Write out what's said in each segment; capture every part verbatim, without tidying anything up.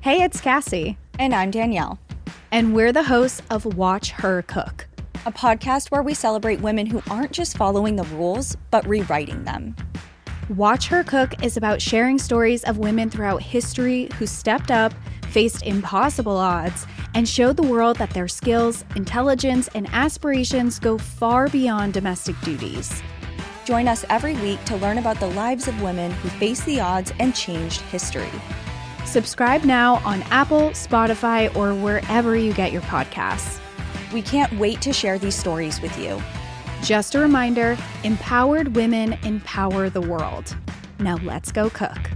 Hey, it's Cassie. And I'm Danielle. And we're the hosts of Watch Her Cook, a podcast where we celebrate women who aren't just following the rules, but rewriting them. Watch Her Cook is about sharing stories of women throughout history who stepped up, faced impossible odds, and showed the world that their skills, intelligence, and aspirations go far beyond domestic duties. Join us every week to learn about the lives of women who faced the odds and changed history. Subscribe now on Apple, Spotify, or wherever you get your podcasts. We can't wait to share these stories with you. Just a reminder, empowered women empower the world. Now let's go cook.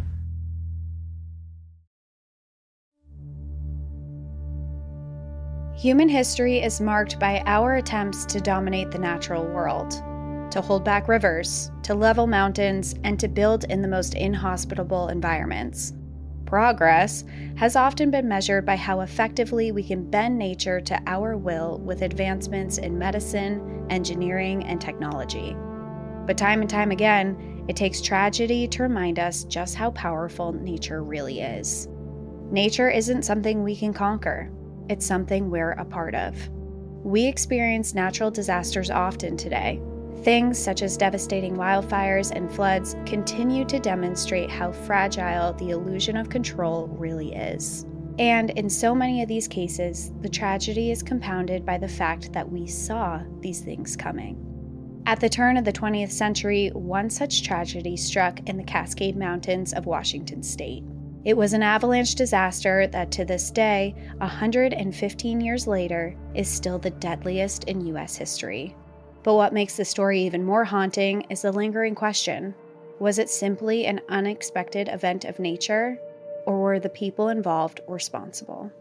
Human history is marked by our attempts to dominate the natural world, to hold back rivers, to level mountains, and to build in the most inhospitable environments. Progress has often been measured by how effectively we can bend nature to our will with advancements in medicine, engineering, and technology. But time and time again, it takes tragedy to remind us just how powerful nature really is. Nature isn't something we can conquer. It's something we're a part of. We experience natural disasters often today. Things such as devastating wildfires and floods continue to demonstrate how fragile the illusion of control really is. And in so many of these cases, the tragedy is compounded by the fact that we saw these things coming. At the turn of the twentieth century, one such tragedy struck in the Cascade Mountains of Washington state. It was an avalanche disaster that to this day, one hundred fifteen years later, is still the deadliest in U S history. But what makes the story even more haunting is the lingering question: was it simply an unexpected event of nature, or were the people involved responsible?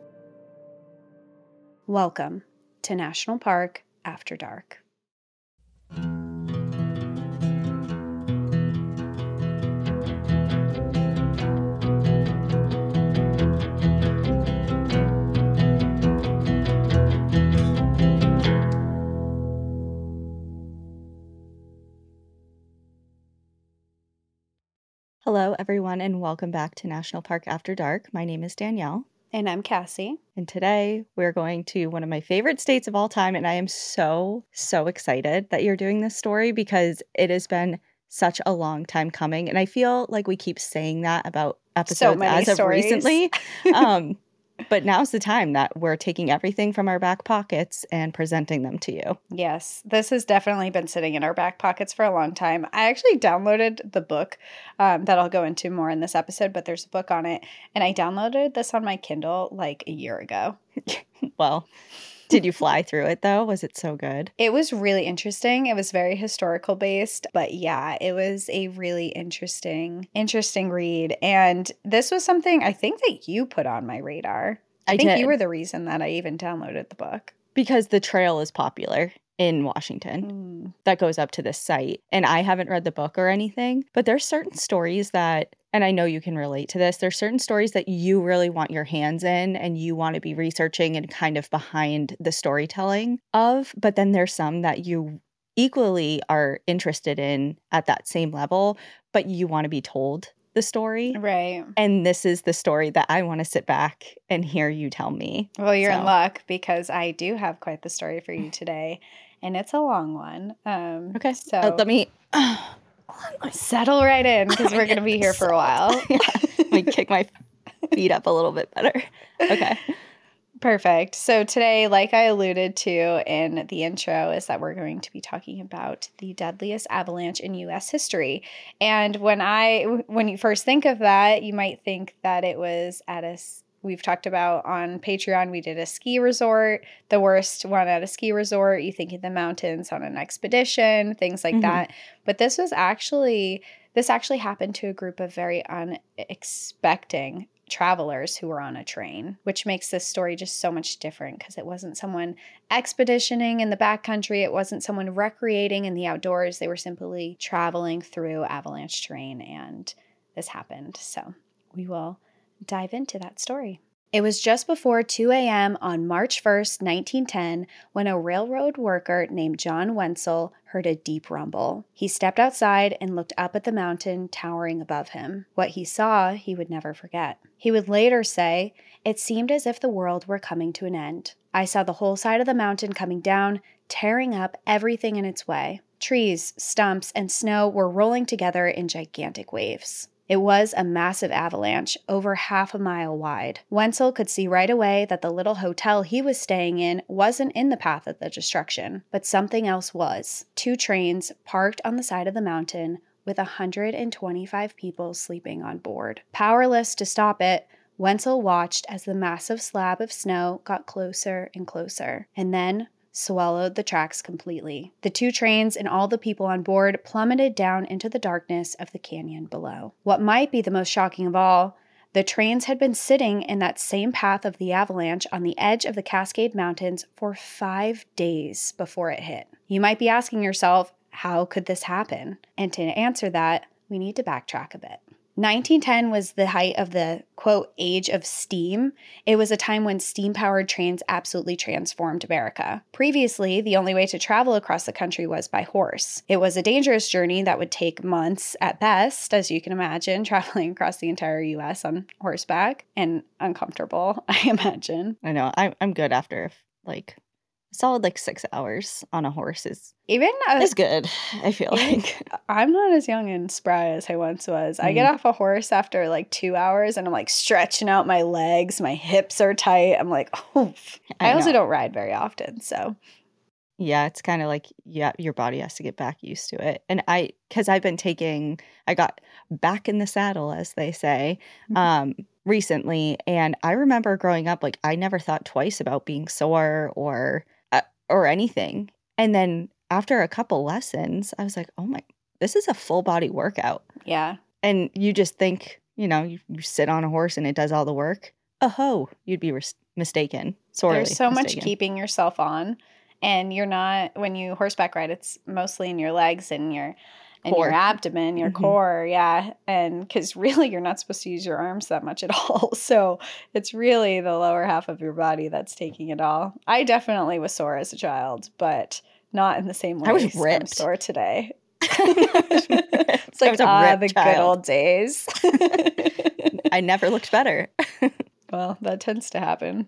Welcome to National Park After Dark. Hello, everyone, and welcome back to National Park After Dark. My name is Danielle. And I'm Cassie. And today we're going to one of my favorite states of all time. And I am so, so excited that you're doing this story because it has been such a long time coming. And I feel like we keep saying that about episodes so many as stories. of recently. um, but now's the time that we're taking everything from our back pockets and presenting them to you. Yes, this has definitely been sitting in our back pockets for a long time. I actually downloaded the book um, that I'll go into more in this episode, but there's a book on it. And I downloaded this on my Kindle like a year ago. Well, did you fly through it though? Was it so good? It was really interesting. It was very historical based, but yeah, it was a really interesting, interesting read. And this was something I think that you put on my radar. I, I think did. You were the reason that I even downloaded the book. Because the trail is popular in Washington mm. that goes up to this site. And I haven't read the book or anything, but there's certain stories that, and I know you can relate to this, there's certain stories that you really want your hands in and you want to be researching and kind of behind the storytelling of, but then there's some that you equally are interested in at that same level, but you want to be told the story. Right. And this is the story that I want to sit back and hear you tell me. Well, you're so. in luck because I do have quite the story for you today. And it's a long one. Um, okay. So uh, let me uh, settle right in because we're going to be here for a while. yeah. Let me kick my feet up a little bit better. Okay. Perfect. So today, like I alluded to in the intro, is that we're going to be talking about the deadliest avalanche in U S history. And when I, when you first think of that, you might think that it was at a, we've talked about on Patreon, we did a ski resort, the worst one at a ski resort. You think of the mountains on an expedition, things like mm-hmm. that. But this was actually, this actually happened to a group of very unexpecting travelers who were on a train, which makes this story just so much different because it wasn't someone expeditioning in the backcountry. It wasn't someone recreating in the outdoors. They were simply traveling through avalanche terrain, and this happened. So we will dive into that story. It was just before two a.m. on March first, nineteen ten, when a railroad worker named John Wenzel heard a deep rumble. He stepped outside and looked up at the mountain towering above him. What he saw, he would never forget. He would later say, "It seemed as if the world were coming to an end. I saw the whole side of the mountain coming down, tearing up everything in its way. Trees, stumps, and snow were rolling together in gigantic waves." It was a massive avalanche, over half a mile wide. Wenzel could see right away that the little hotel he was staying in wasn't in the path of the destruction, but something else was. Two trains parked on the side of the mountain with one hundred twenty-five people sleeping on board. Powerless to stop it, Wenzel watched as the massive slab of snow got closer and closer, and then swallowed the tracks completely. The two trains and all the people on board plummeted down into the darkness of the canyon below. What might be the most shocking of all, the trains had been sitting in that same path of the avalanche on the edge of the Cascade Mountains for five days before it hit. You might be asking yourself, how could this happen? And to answer that, we need to backtrack a bit. nineteen ten was the height of the, quote, age of steam. It was a time when steam-powered trains absolutely transformed America. Previously, the only way to travel across the country was by horse. It was a dangerous journey that would take months at best, as you can imagine, traveling across the entire U S on horseback, and uncomfortable, I imagine. I know. I'm, I'm good after, like, a solid, like, six hours on a horse is... Even uh, It's good, I feel like. I'm not as young and spry as I once was. Mm. I get off a horse after like two hours and I'm like stretching out my legs. My hips are tight. I'm like, oh. I, I also don't ride very often, so. Yeah, it's kind of like, yeah, your body has to get back used to it. And I, because I've been taking, I got back in the saddle, as they say, mm-hmm. um, recently. And I remember growing up, like, I never thought twice about being sore or, uh, or anything. And then after a couple lessons, I was like, oh my, this is a full body workout. Yeah. And you just think, you know, you, you sit on a horse and it does all the work. Oh, you'd be res- mistaken. Sorely There's so mistaken. much keeping yourself on. And you're not, when you horseback ride, it's mostly in your legs and your and core. your abdomen, your mm-hmm. core. Yeah. And because really you're not supposed to use your arms that much at all. So it's really the lower half of your body that's taking it all. I definitely was sore as a child, but not in the same way. I was ripped. I'm sore today. It's like, ah, the child. Good old days. I never looked better. Well, that tends to happen.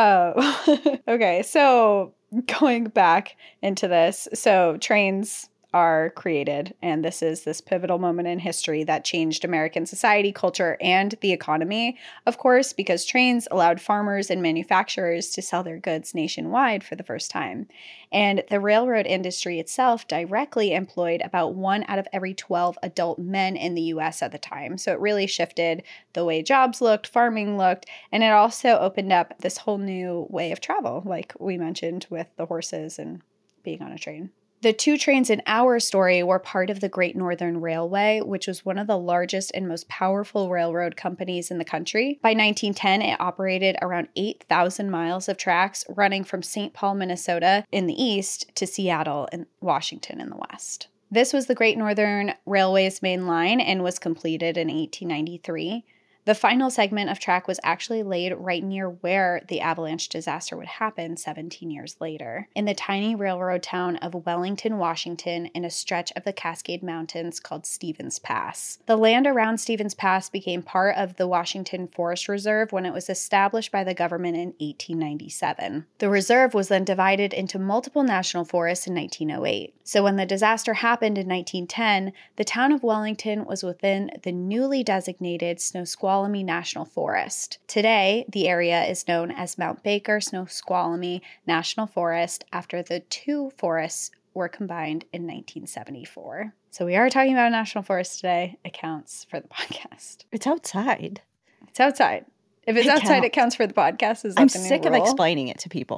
Oh, okay. So going back into this, so trains are created, and this is this pivotal moment in history that changed American society, culture, and the economy, of course, because trains allowed farmers and manufacturers to sell their goods nationwide for the first time. And the railroad industry itself directly employed about one out of every twelve adult men in the U S at the time. So it really shifted the way jobs looked, farming looked, and it also opened up this whole new way of travel, like we mentioned with the horses and being on a train. The two trains in our story were part of the Great Northern Railway, which was one of the largest and most powerful railroad companies in the country. By nineteen ten, it operated around eight thousand miles of tracks running from Saint Paul, Minnesota in the east to Seattle in Washington in the west. This was the Great Northern Railway's main line and was completed in eighteen ninety-three. The final segment of track was actually laid right near where the avalanche disaster would happen seventeen years later, in the tiny railroad town of Wellington, Washington, in a stretch of the Cascade Mountains called Stevens Pass. The land around Stevens Pass became part of the Washington Forest Reserve when it was established by the government in eighteen ninety-seven. The reserve was then divided into multiple national forests in nineteen oh eight. So when the disaster happened in nineteen ten, the town of Wellington was within the newly designated Snoqualmie National Forest. Today, the area is known as Mount Baker Snoqualmie National Forest after the two forests were combined in nineteen seventy-four. So we are talking about a national forest today. It counts for the podcast. It's outside. It's outside. If it's it outside, counts. It counts for the podcast. Is that I'm the new sick rule? of explaining it to people.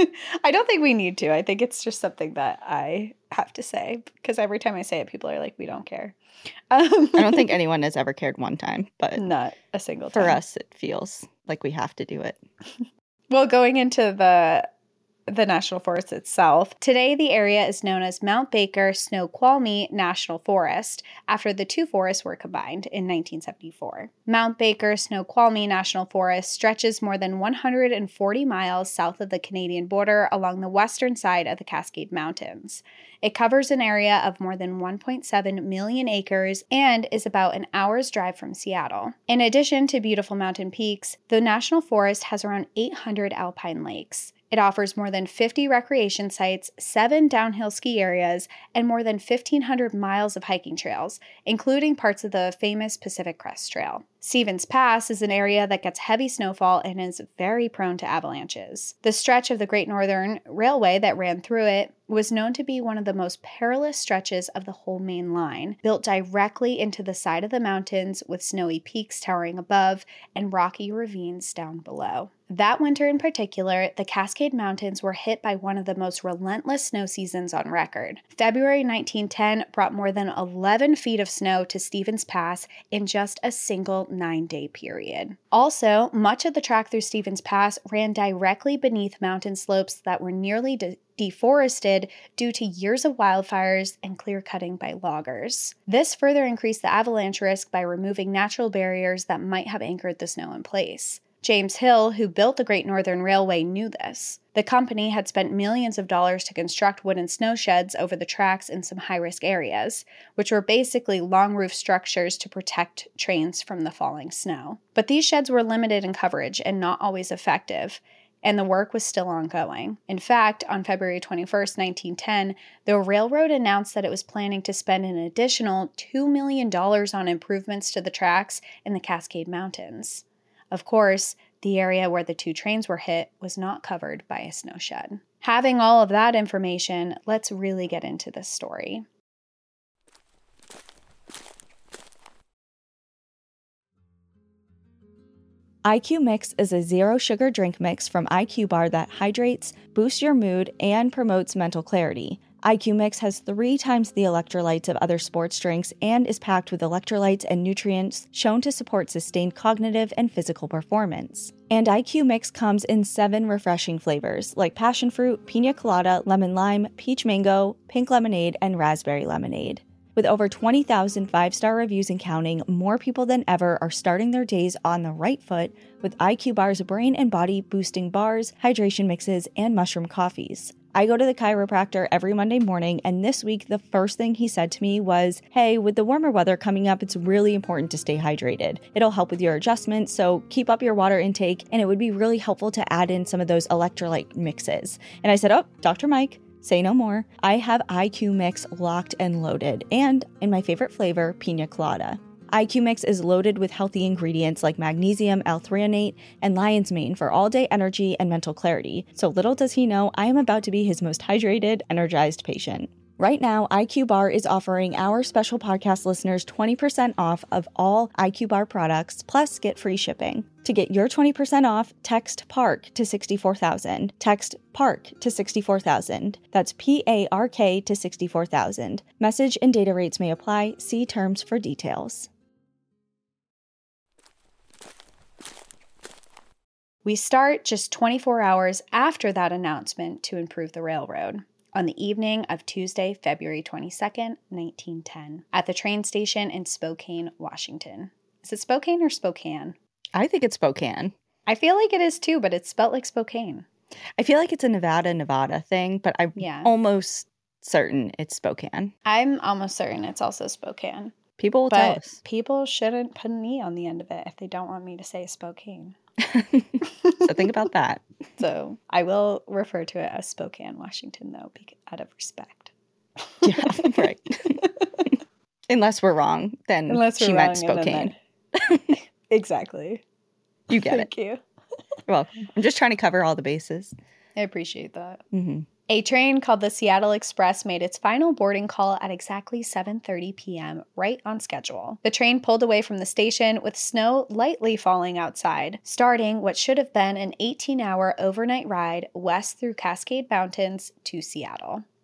I don't think we need to. I think it's just something that I have to say because every time I say it, people are like, we don't care. Um, I don't think anyone has ever cared one time, but not a single time. For us, it feels like we have to do it. Well, going into the the national forest itself. Today, the area is known as Mount Baker Snoqualmie National Forest, after the two forests were combined in nineteen seventy-four. Mount Baker Snoqualmie National Forest stretches more than one hundred forty miles south of the Canadian border along the western side of the Cascade Mountains. It covers an area of more than one point seven million acres and is about an hour's drive from Seattle. In addition to beautiful mountain peaks, the national forest has around eight hundred alpine lakes. It offers more than fifty recreation sites, seven downhill ski areas, and more than fifteen hundred miles of hiking trails, including parts of the famous Pacific Crest Trail. Stevens Pass is an area that gets heavy snowfall and is very prone to avalanches. The stretch of the Great Northern Railway that ran through it was known to be one of the most perilous stretches of the whole main line, built directly into the side of the mountains with snowy peaks towering above and rocky ravines down below. That winter in particular, the Cascade Mountains were hit by one of the most relentless snow seasons on record. February nineteen ten brought more than eleven feet of snow to Stevens Pass in just a single nine-day period. Also, much of the track through Stevens Pass ran directly beneath mountain slopes that were nearly de- deforested due to years of wildfires and clear-cutting by loggers. This further increased the avalanche risk by removing natural barriers that might have anchored the snow in place. James Hill, who built the Great Northern Railway, knew this. The company had spent millions of dollars to construct wooden snow sheds over the tracks in some high-risk areas, which were basically long-roof structures to protect trains from the falling snow. But these sheds were limited in coverage and not always effective, and the work was still ongoing. In fact, on February twenty-first, nineteen ten, the railroad announced that it was planning to spend an additional two million dollars on improvements to the tracks in the Cascade Mountains. Of course, the area where the two trains were hit was not covered by a snow shed. Having all of that information, let's really get into this story. I Q Mix is a zero-sugar drink mix from I Q Bar that hydrates, boosts your mood, and promotes mental clarity. I Q Mix has three times the electrolytes of other sports drinks and is packed with electrolytes and nutrients shown to support sustained cognitive and physical performance. And I Q Mix comes in seven refreshing flavors like passion fruit, pina colada, lemon lime, peach mango, pink lemonade, and raspberry lemonade. With over twenty thousand five-star reviews and counting, more people than ever are starting their days on the right foot with I Q Bar's brain and body boosting bars, hydration mixes, and mushroom coffees. I go to the chiropractor every Monday morning, and this week the first thing he said to me was, hey, with the warmer weather coming up, it's really important to stay hydrated. It'll help with your adjustment, so keep up your water intake, and it would be really helpful to add in some of those electrolyte mixes. And I said, oh, Doctor Mike, say no more. I have I Q Mix locked and loaded, and in my favorite flavor, pina colada. I Q Mix is loaded with healthy ingredients like magnesium, L-threonate, and lion's mane for all-day energy and mental clarity. So little does he know, I am about to be his most hydrated, energized patient. Right now, I Q Bar is offering our special podcast listeners twenty percent off of all I Q Bar products, plus get free shipping. To get your twenty percent off, text PARK to sixty-four thousand. Text PARK to sixty-four thousand. That's P A R K to sixty-four thousand. Message and data rates may apply. See terms for details. We start just twenty-four hours after that announcement to improve the railroad, on the evening of Tuesday, February twenty-second, nineteen ten, at the train station in Spokane, Washington. Is it Spokane or Spokane? I think it's Spokane. I feel like it is too, but it's spelled like Spokane. I feel like it's a Nevada, Nevada thing, but I'm yeah. almost certain it's Spokane. I'm almost certain it's also Spokane. People will but tell us. People shouldn't put an E on the end of it if they don't want me to say Spokane. So think about that. So I will refer to it as Spokane, Washington, though, out of respect. Yeah, right. Unless we're wrong, then Unless she meant Spokane. Then... Exactly. You get Thank it. Thank you. Well, I'm just trying to cover all the bases. I appreciate that. Mm-hmm. A train called the Seattle Express made its final boarding call at exactly seven thirty p.m., right on schedule. The train pulled away from the station with snow lightly falling outside, starting what should have been an eighteen-hour overnight ride west through Cascade Mountains to Seattle.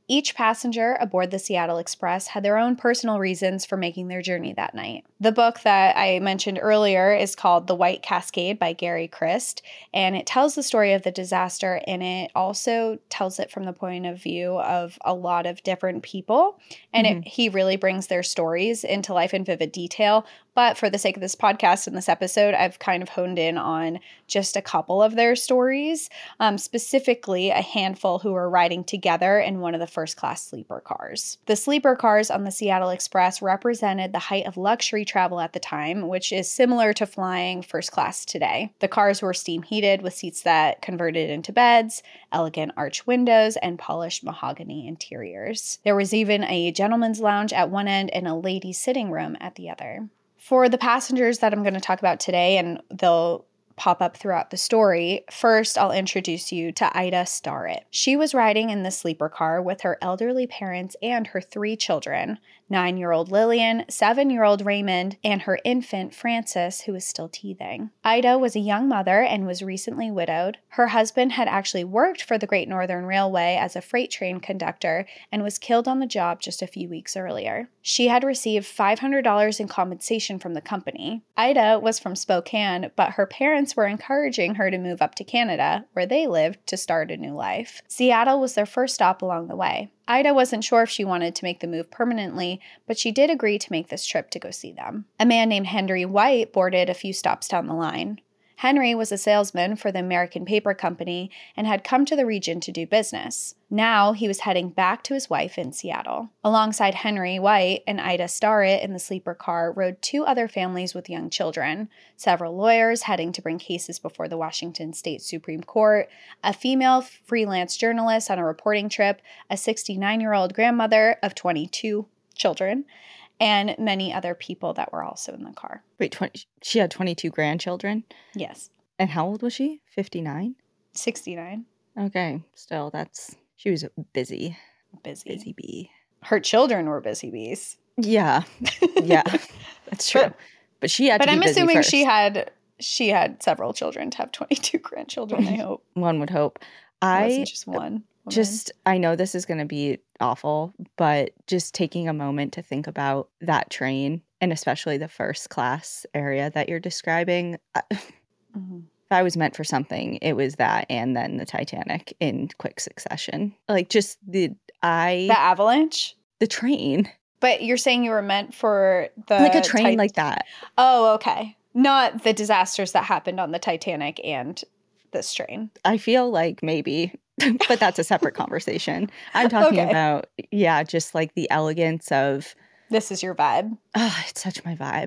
Each passenger aboard the Seattle Express had their own personal reasons for making their journey that night. The book that I mentioned earlier is called The White Cascade by Gary Christ, and it tells the story of the disaster, and it also tells it from the point of view of a lot of different people, and mm-hmm. it, he really brings their stories into life in vivid detail. But for the sake of this podcast and this episode, I've kind of honed in on just a couple of their stories, um, specifically a handful who were riding together in one of the first-class sleeper cars. The sleeper cars on the Seattle Express represented the height of luxury travel at the time, which is similar to flying first class today. The cars were steam-heated with seats that converted into beds, elegant arch windows, and polished mahogany interiors. There was even a gentleman's lounge at one end and a ladies' sitting room at the other. For the passengers that I'm going to talk about today, and they'll pop up throughout the story, first I'll introduce you to Ida Starrett. She was riding in the sleeper car with her elderly parents and her three children, nine-year-old Lillian, seven-year-old Raymond, and her infant Frances, who was still teething. Ida was a young mother and was recently widowed. Her husband had actually worked for the Great Northern Railway as a freight train conductor and was killed on the job just a few weeks earlier. She had received five hundred dollars in compensation from the company. Ida was from Spokane, but her parents were encouraging her to move up to Canada, where they lived, to start a new life. Seattle was their first stop along the way. Ida wasn't sure if she wanted to make the move permanently, but she did agree to make this trip to go see them. A man named Henry White boarded a few stops down the line. Henry was a salesman for the American Paper Company and had come to the region to do business. Now he was heading back to his wife in Seattle. Alongside Henry White and Ida Starrett in the sleeper car rode two other families with young children, several lawyers heading to bring cases before the Washington State Supreme Court, a female freelance journalist on a reporting trip, a sixty-nine-year-old grandmother of twenty-two children, and many other people that were also in the car. Wait, twenty, she had twenty-two grandchildren? Yes. And how old was she? fifty-nine? sixty-nine. Okay, still, that's, she was busy. Busy. Busy bee. Her children were busy bees. Yeah. Yeah, that's true. But, but she had but to be I'm busy assuming first. she had, she had several children to have twenty-two grandchildren, I hope. One would hope. It I wasn't just one. Woman. Just, I know this is going to be awful, but just taking a moment to think about that train, and especially the first class area that you're describing. Mm-hmm. If I was meant for something, it was that, and then the Titanic in quick succession. Like just the, I... The avalanche? The train. But you're saying you were meant for the... Like a train tit- like that. Oh, okay. Not the disasters that happened on the Titanic and this train. I feel like maybe... but that's a separate conversation. I'm talking okay. about, yeah, just like the elegance of... This is your vibe. Oh, it's such my vibe.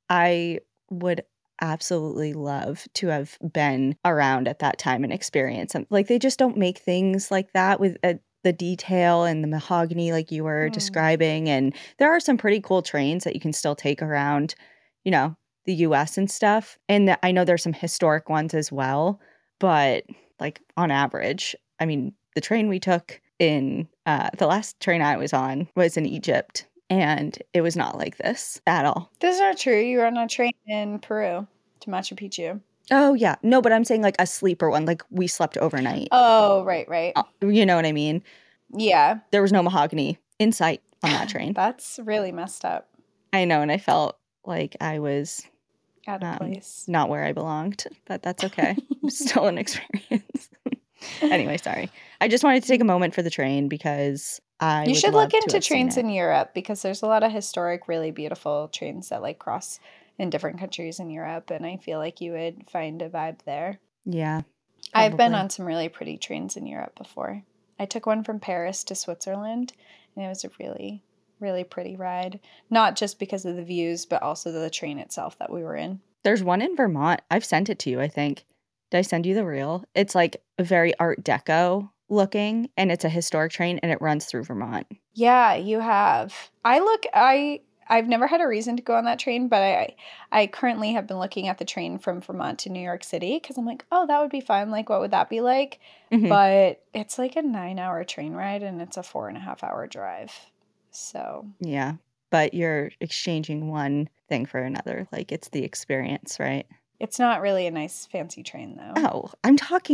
I would absolutely love to have been around at that time and experience them. Like, they just don't make things like that with uh, the detail and the mahogany like you were mm. describing. And there are some pretty cool trains that you can still take around, you know, the U S and stuff. And I know there's some historic ones as well. But, like, on average... I mean, the train we took in, uh, the last train I was on was in Egypt, and it was not like this at all. That's not true. You were on a train in Peru to Machu Picchu. Oh, yeah. No, but I'm saying like a sleeper one, like we slept overnight. Oh, right, right. Uh, you know what I mean? Yeah. There was no mahogany in sight on that train. That's really messed up. I know, and I felt like I was... Out of um, place. Not where I belonged, but that's okay. Still an experience. Anyway, sorry. I just wanted to take a moment for the train because I You would should love look into to have trains seen it. in Europe because there's a lot of historic, really beautiful trains that like cross in different countries in Europe, and I feel like you would find a vibe there. Yeah. I've been on some really pretty trains in Europe before. I took one from Paris to Switzerland, and it was a really, really pretty ride. Not just because of the views, but also the train itself that we were in. There's one in Vermont. I've sent it to you, I think. Did I send you the reel? It's like very Art Deco looking, and it's a historic train, and it runs through Vermont. Yeah, you have. I look, I, I've never had a reason to go on that train, but I, I currently have been looking at the train from Vermont to New York City because I'm like, oh, that would be fun. Like, what would that be like? Mm-hmm. But it's like a nine-hour train ride, and it's a four and a half hour drive. So yeah, but you're exchanging one thing for another. Like, it's the experience, right? It's not really a nice fancy train, though. Oh, I'm talking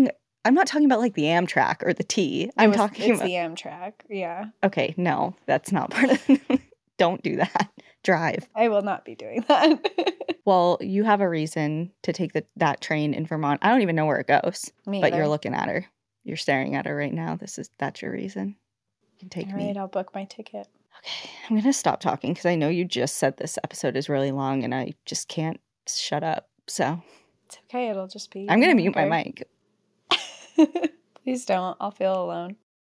I'm not talking about like the Amtrak or the T. I'm was, talking it's about the Amtrak. Yeah. Okay, no, that's not part of Don't do that. Drive. I will not be doing that. Well, you have a reason to take the, that train in Vermont. I don't even know where it goes. Me but either. You're looking at her. You're staring at her right now. This is that's your reason. You can take All me. right, I'll book my ticket. Okay, I'm going to stop talking because I know you just said this episode is really long and I just can't shut up. So it's okay. It'll just be. I'm going to mute my mic. Please don't. I'll feel alone.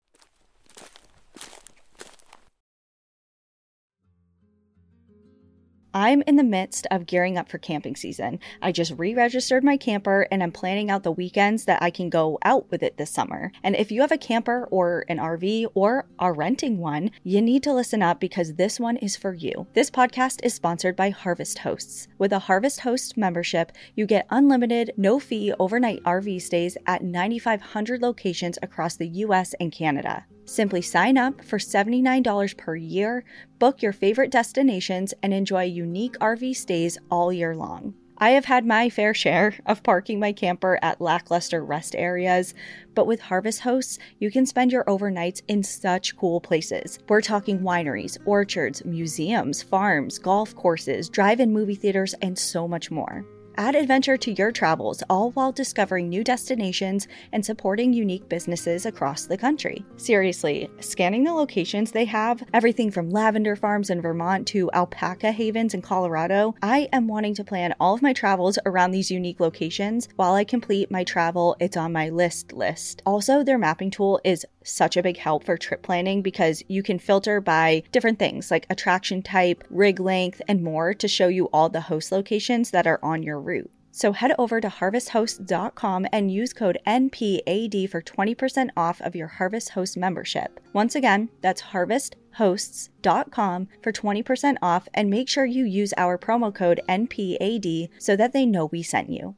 I'm in the midst of gearing up for camping season. I just re-registered my camper and I'm planning out the weekends that I can go out with it this summer. And if you have a camper or an R V or are renting one, you need to listen up because this one is for you. This podcast is sponsored by Harvest Hosts. With a Harvest Host membership, you get unlimited, no-fee overnight R V stays at nine thousand five hundred locations across the U S and Canada. Simply sign up for seventy-nine dollars per year, book your favorite destinations, and enjoy unique R V stays all year long. I have had my fair share of parking my camper at lackluster rest areas, but with Harvest Hosts, you can spend your overnights in such cool places. We're talking wineries, orchards, museums, farms, golf courses, drive-in movie theaters, and so much more. Add adventure to your travels, all while discovering new destinations and supporting unique businesses across the country. Seriously, scanning the locations they have, everything from lavender farms in Vermont to alpaca havens in Colorado, I am wanting to plan all of my travels around these unique locations. While I complete my travel, it's on my list list. Also, their mapping tool is such a big help for trip planning because you can filter by different things like attraction type, rig length, and more to show you all the host locations that are on your route. So head over to harvest host dot com and use code N P A D for twenty percent off of your Harvest Host membership. Once again, that's harvest hosts dot com for twenty percent off, and make sure you use our promo code N P A D so that they know we sent you.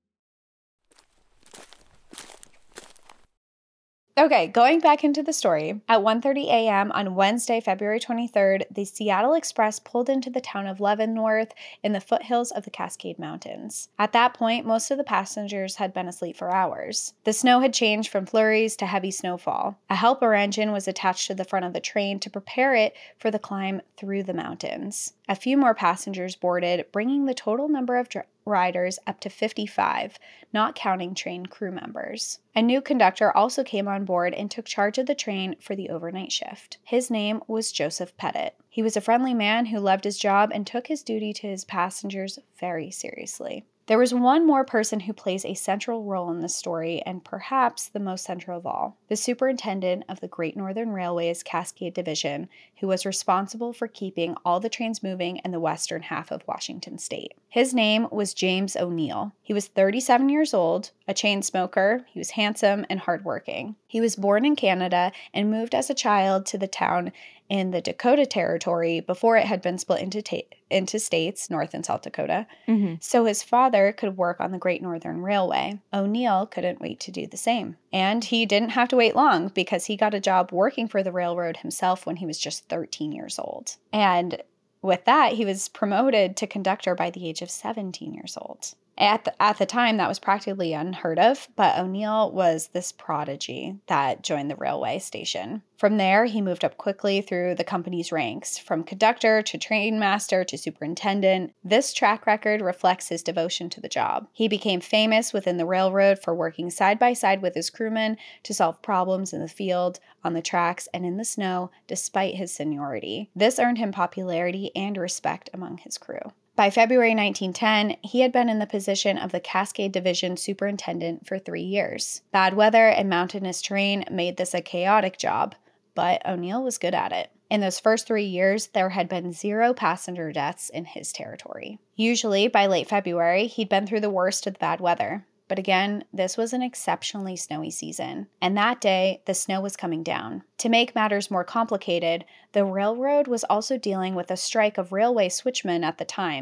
Okay, going back into the story, at one thirty a.m. on Wednesday, February twenty-third, the Seattle Express pulled into the town of Leavenworth in the foothills of the Cascade Mountains. At that point, most of the passengers had been asleep for hours. The snow had changed from flurries to heavy snowfall. A helper engine was attached to the front of the train to prepare it for the climb through the mountains. A few more passengers boarded, bringing the total number of dr- riders up to fifty-five, not counting train crew members. A new conductor also came on board and took charge of the train for the overnight shift. His name was Joseph Pettit. He was a friendly man who loved his job and took his duty to his passengers very seriously. There was one more person who plays a central role in this story, and perhaps the most central of all, the superintendent of the Great Northern Railway's Cascade Division, who was responsible for keeping all the trains moving in the western half of Washington state. His name was James O'Neill. He was thirty-seven years old, a chain smoker. He was handsome and hardworking. He was born in Canada and moved as a child to the town in the Dakota Territory before it had been split into ta- into states, North and South Dakota, mm-hmm. so his father could work on the Great Northern Railway. O'Neill couldn't wait to do the same. And he didn't have to wait long because he got a job working for the railroad himself when he was just thirteen years old. And with that, he was promoted to conductor by the age of seventeen years old. At the, at the time, that was practically unheard of, but O'Neill was this prodigy that joined the railway station. From there, he moved up quickly through the company's ranks, from conductor to train master to superintendent. This track record reflects his devotion to the job. He became famous within the railroad for working side by side with his crewmen to solve problems in the field, on the tracks, and in the snow, despite his seniority. This earned him popularity and respect among his crew. By February nineteen ten, he had been in the position of the Cascade Division superintendent for three years. Bad weather and mountainous terrain made this a chaotic job, but O'Neill was good at it. In those first three years, there had been zero passenger deaths in his territory. Usually, by late February, he'd been through the worst of the bad weather. But again, this was an exceptionally snowy season, and that day, the snow was coming down. To make matters more complicated, the railroad was also dealing with a strike of railway switchmen at the time,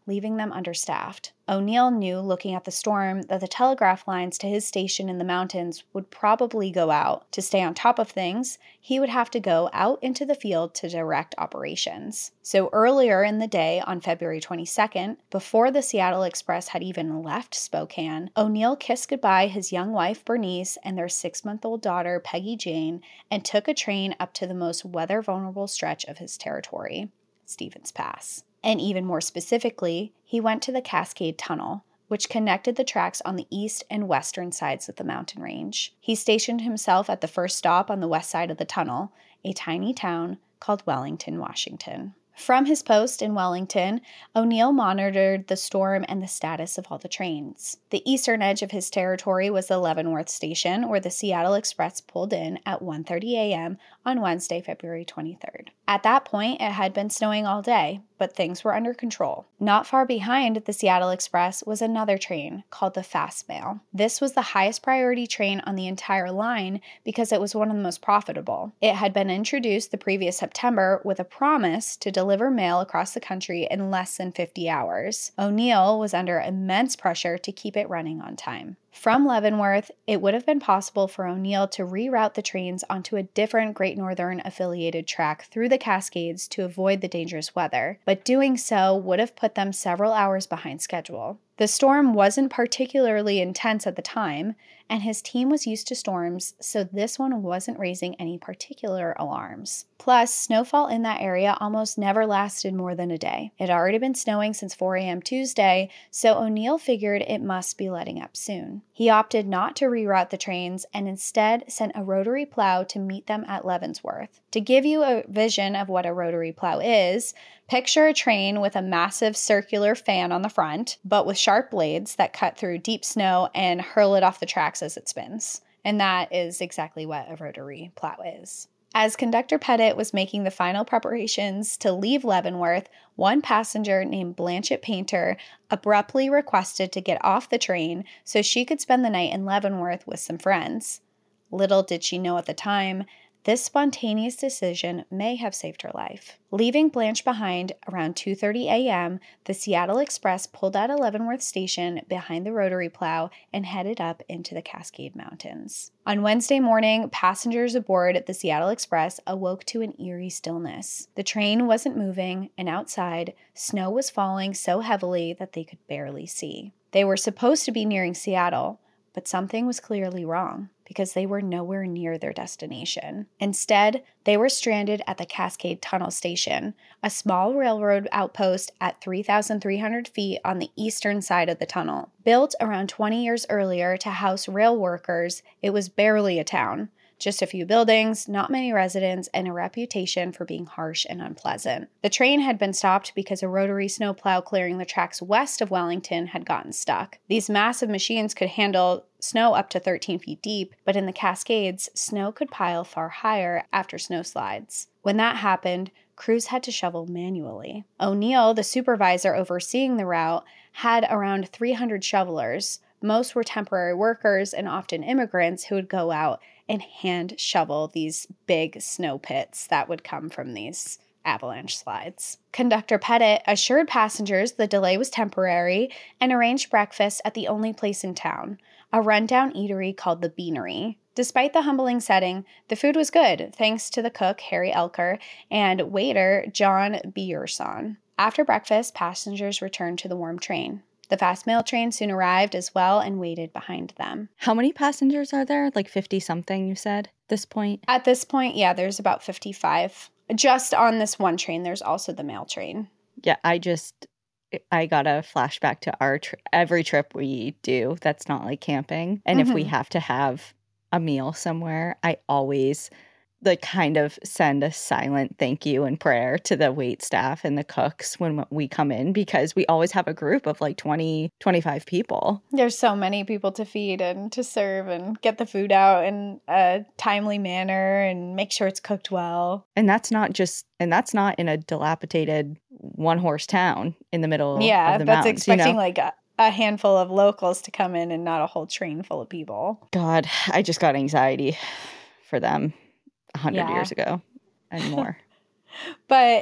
leaving them understaffed. O'Neill knew, looking at the storm, that the telegraph lines to his station in the mountains would probably go out. To stay on top of things, he would have to go out into the field to direct operations. So earlier in the day, on February twenty-second, before the Seattle Express had even left Spokane, O'Neill kissed goodbye his young wife Bernice and their six-month-old daughter Peggy Jane and took a train up to the most weather-vulnerable stretch of his territory, Stevens Pass. And even more specifically, he went to the Cascade Tunnel, which connected the tracks on the east and western sides of the mountain range. He stationed himself at the first stop on the west side of the tunnel, a tiny town called Wellington, Washington. From his post in Wellington, O'Neill monitored the storm and the status of all the trains. The eastern edge of his territory was the Leavenworth Station, where the Seattle Express pulled in at one thirty a.m. on Wednesday, February twenty-third. At that point, it had been snowing all day, but things were under control. Not far behind the Seattle Express was another train called the Fast Mail. This was the highest priority train on the entire line because it was one of the most profitable. It had been introduced the previous September with a promise to deliver mail across the country in less than fifty hours. O'Neill was under immense pressure to keep it running on time. From Leavenworth, it would have been possible for O'Neill to reroute the trains onto a different Great Northern affiliated track through the Cascades to avoid the dangerous weather, but doing so would have put them several hours behind schedule. The storm wasn't particularly intense at the time, and his team was used to storms, so this one wasn't raising any particular alarms. Plus, snowfall in that area almost never lasted more than a day. It had already been snowing since four a.m. Tuesday, so O'Neill figured it must be letting up soon. He opted not to reroute the trains and instead sent a rotary plow to meet them at Leavenworth. To give you a vision of what a rotary plow is, picture a train with a massive circular fan on the front, but with sharp blades that cut through deep snow and hurl it off the tracks as it spins. And that is exactly what a rotary plow is. As Conductor Pettit was making the final preparations to leave Leavenworth, one passenger named Blanchett Painter abruptly requested to get off the train so she could spend the night in Leavenworth with some friends. Little did she know at the time, this spontaneous decision may have saved her life. Leaving Blanche behind around two thirty a.m., the Seattle Express pulled out of Leavenworth Station behind the rotary plow and headed up into the Cascade Mountains. On Wednesday morning, passengers aboard the Seattle Express awoke to an eerie stillness. The train wasn't moving, and outside, snow was falling so heavily that they could barely see. They were supposed to be nearing Seattle, but something was clearly wrong, because they were nowhere near their destination. Instead, they were stranded at the Cascade Tunnel Station, a small railroad outpost at three thousand three hundred feet on the eastern side of the tunnel. Built around twenty years earlier to house rail workers, it was barely a town. Just a few buildings, not many residents, and a reputation for being harsh and unpleasant. The train had been stopped because a rotary snowplow clearing the tracks west of Wellington had gotten stuck. These massive machines could handle snow up to thirteen feet deep, but in the Cascades, snow could pile far higher after snowslides. When that happened, crews had to shovel manually. O'Neill, the supervisor overseeing the route, had around three hundred shovelers. Most were temporary workers and often immigrants who would go out and hand shovel these big snow pits that would come from these avalanche slides. Conductor Pettit assured passengers the delay was temporary and arranged breakfast at the only place in town, a rundown eatery called the Beanery. Despite the humbling setting, the food was good, thanks to the cook, Harry Elker, and waiter, John Bierson. After breakfast, passengers returned to the warm train. The fast mail train soon arrived as well and waited behind them. How many passengers are there? Like fifty-something, you said, at this point? At this point, yeah, there's about fifty-five. Just on this one train, there's also the mail train. Yeah, I just, I got a flashback to our tri- every trip we do that's not like camping. And mm-hmm. if we have to have a meal somewhere, I always like kind of send a silent thank you and prayer to the wait staff and the cooks when we come in, because we always have a group of like twenty, twenty-five people. There's so many people to feed and to serve and get the food out in a timely manner and make sure it's cooked well. And that's not just, and that's not in a dilapidated one horse town in the middle yeah, of the that's mountains. expecting you know? like a, a handful of locals to come in and not a whole train full of people. God, I just got anxiety for them. one hundred yeah. years ago and more. But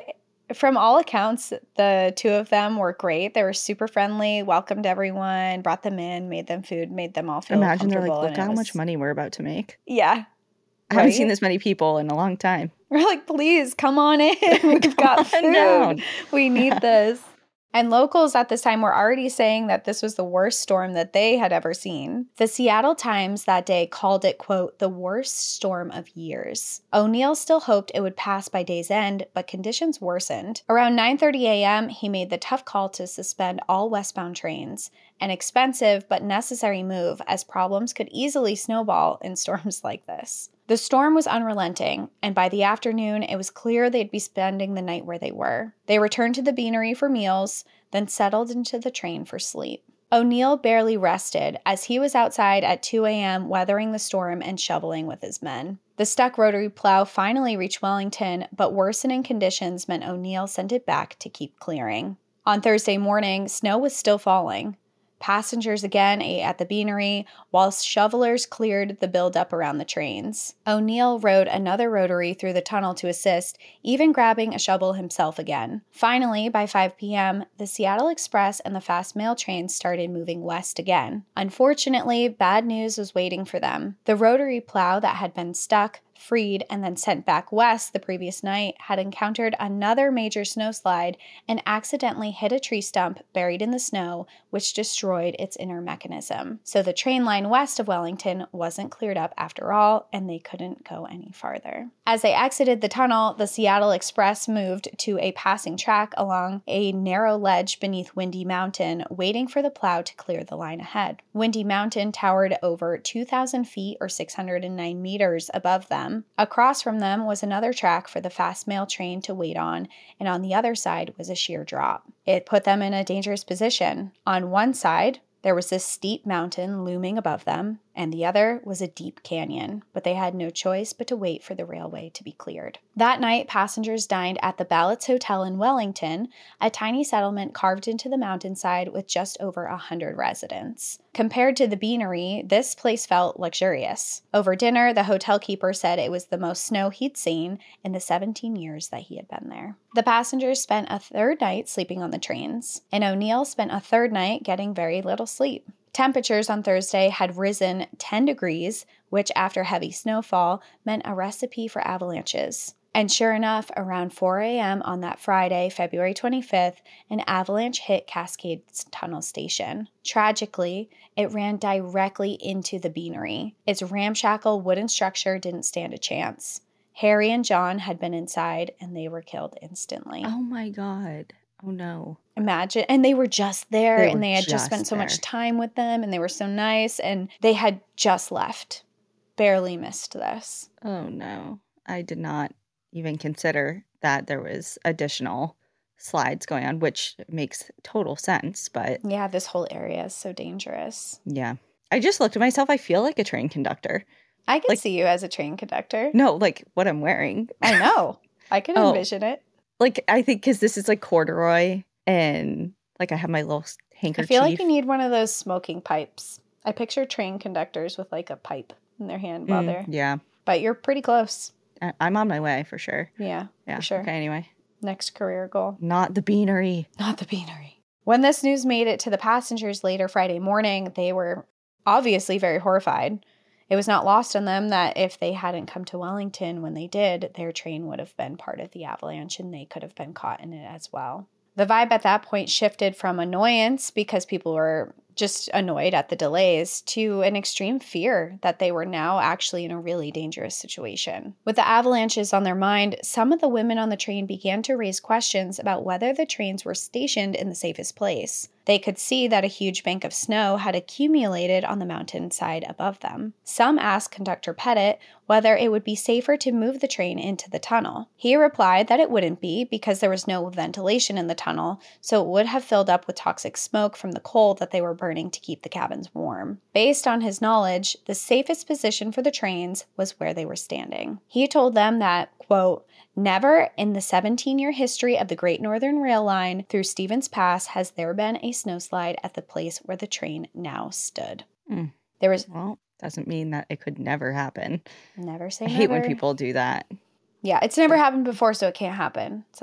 From all accounts, the two of them were great. They were super friendly, welcomed everyone, brought them in, made them food, made them all feel Imagine they're comfortable. like, look and how was, much money we're about to make. Yeah. I haven't right? seen this many people in a long time. We're like, please, come on in. We've got food. Down. We need this. And locals at this time were already saying that this was the worst storm that they had ever seen. The Seattle Times that day called it, quote, the worst storm of years. O'Neill still hoped it would pass by day's end, but conditions worsened. Around nine thirty a.m., he made the tough call to suspend all westbound trains, an expensive but necessary move as problems could easily snowball in storms like this. The storm was unrelenting, and by the afternoon, it was clear they'd be spending the night where they were. They returned to the beanery for meals, then settled into the train for sleep. O'Neill barely rested as he was outside at two a.m. weathering the storm and shoveling with his men. The stuck rotary plow finally reached Wellington, but worsening conditions meant O'Neill sent it back to keep clearing. On Thursday morning, snow was still falling. Passengers again ate at the beanery, while shovelers cleared the buildup around the trains. O'Neill rode another rotary through the tunnel to assist, even grabbing a shovel himself again. Finally, by five p.m., the Seattle Express and the fast mail trains started moving west again. Unfortunately, bad news was waiting for them. The rotary plow that had been stuck, freed, and then sent back west the previous night had encountered another major snowslide and accidentally hit a tree stump buried in the snow, which destroyed its inner mechanism. So the train line west of Wellington wasn't cleared up after all, and they couldn't go any farther. As they exited the tunnel, the Seattle Express moved to a passing track along a narrow ledge beneath Windy Mountain, waiting for the plow to clear the line ahead. Windy Mountain towered over two thousand feet or six hundred nine meters above them. Across from them was another track for the fast mail train to wait on, and on the other side was a sheer drop. It put them in a dangerous position. On one side, there was this steep mountain looming above them, and the other was a deep canyon, but they had no choice but to wait for the railway to be cleared. That night, passengers dined at the Ballots Hotel in Wellington, a tiny settlement carved into the mountainside with just over a hundred residents. Compared to the beanery, this place felt luxurious. Over dinner, the hotel keeper said it was the most snow he'd seen in the seventeen years that he had been there. The passengers spent a third night sleeping on the trains, and O'Neill spent a third night getting very little sleep. Temperatures on Thursday had risen ten degrees, which after heavy snowfall meant a recipe for avalanches. And sure enough, around four a.m. on that Friday, February twenty-fifth, an avalanche hit Cascades Tunnel Station. Tragically, it ran directly into the beanery. Its ramshackle wooden structure didn't stand a chance. Harry and John had been inside, and they were killed instantly. Oh my God. Oh no. Imagine. And they were just there, They and were they had just just spent so there. much time with them, and they were so nice, and they had just left. Barely missed this. Oh no. I did not even consider that there was additional slides going on, which makes total sense, but Yeah, this whole area is so dangerous. yeah. I just looked at myself. I feel like a train conductor. I can Like- see you as a train conductor. No, like what I'm wearing. I know. I can Oh. envision it. Like, I think because this is like corduroy and like I have my little s- I handkerchief. feel like you need one of those smoking pipes. I picture train conductors with like a pipe in their hand while Mm, they're... yeah. But you're pretty close. I- I'm on my way for sure. Yeah, Yeah. for sure. Okay, anyway. Next career goal. Not the beanery. Not the beanery. When this news made it to the passengers later Friday morning, they were obviously very horrified. It was not lost on them that if they hadn't come to Wellington when they did, their train would have been part of the avalanche and they could have been caught in it as well. The vibe at that point shifted from annoyance because people were just annoyed at the delays to an extreme fear that they were now actually in a really dangerous situation. With the avalanches on their mind, some of the women on the train began to raise questions about whether the trains were stationed in the safest place. They could see that a huge bank of snow had accumulated on the mountainside above them. Some asked Conductor Pettit whether it would be safer to move the train into the tunnel. He replied that it wouldn't be because there was no ventilation in the tunnel, so it would have filled up with toxic smoke from the coal that they were burning to keep the cabins warm. Based on his knowledge, the safest position for the trains was where they were standing. He told them that, quote, "Never in the seventeen-year history of the Great Northern Rail Line through Stevens Pass has there been a snowslide at the place where the train now stood." Mm. There was... Well, doesn't mean that it could never happen. Never say I never. hate when people do that. Yeah, it's never happened before, so it can't happen. It's like,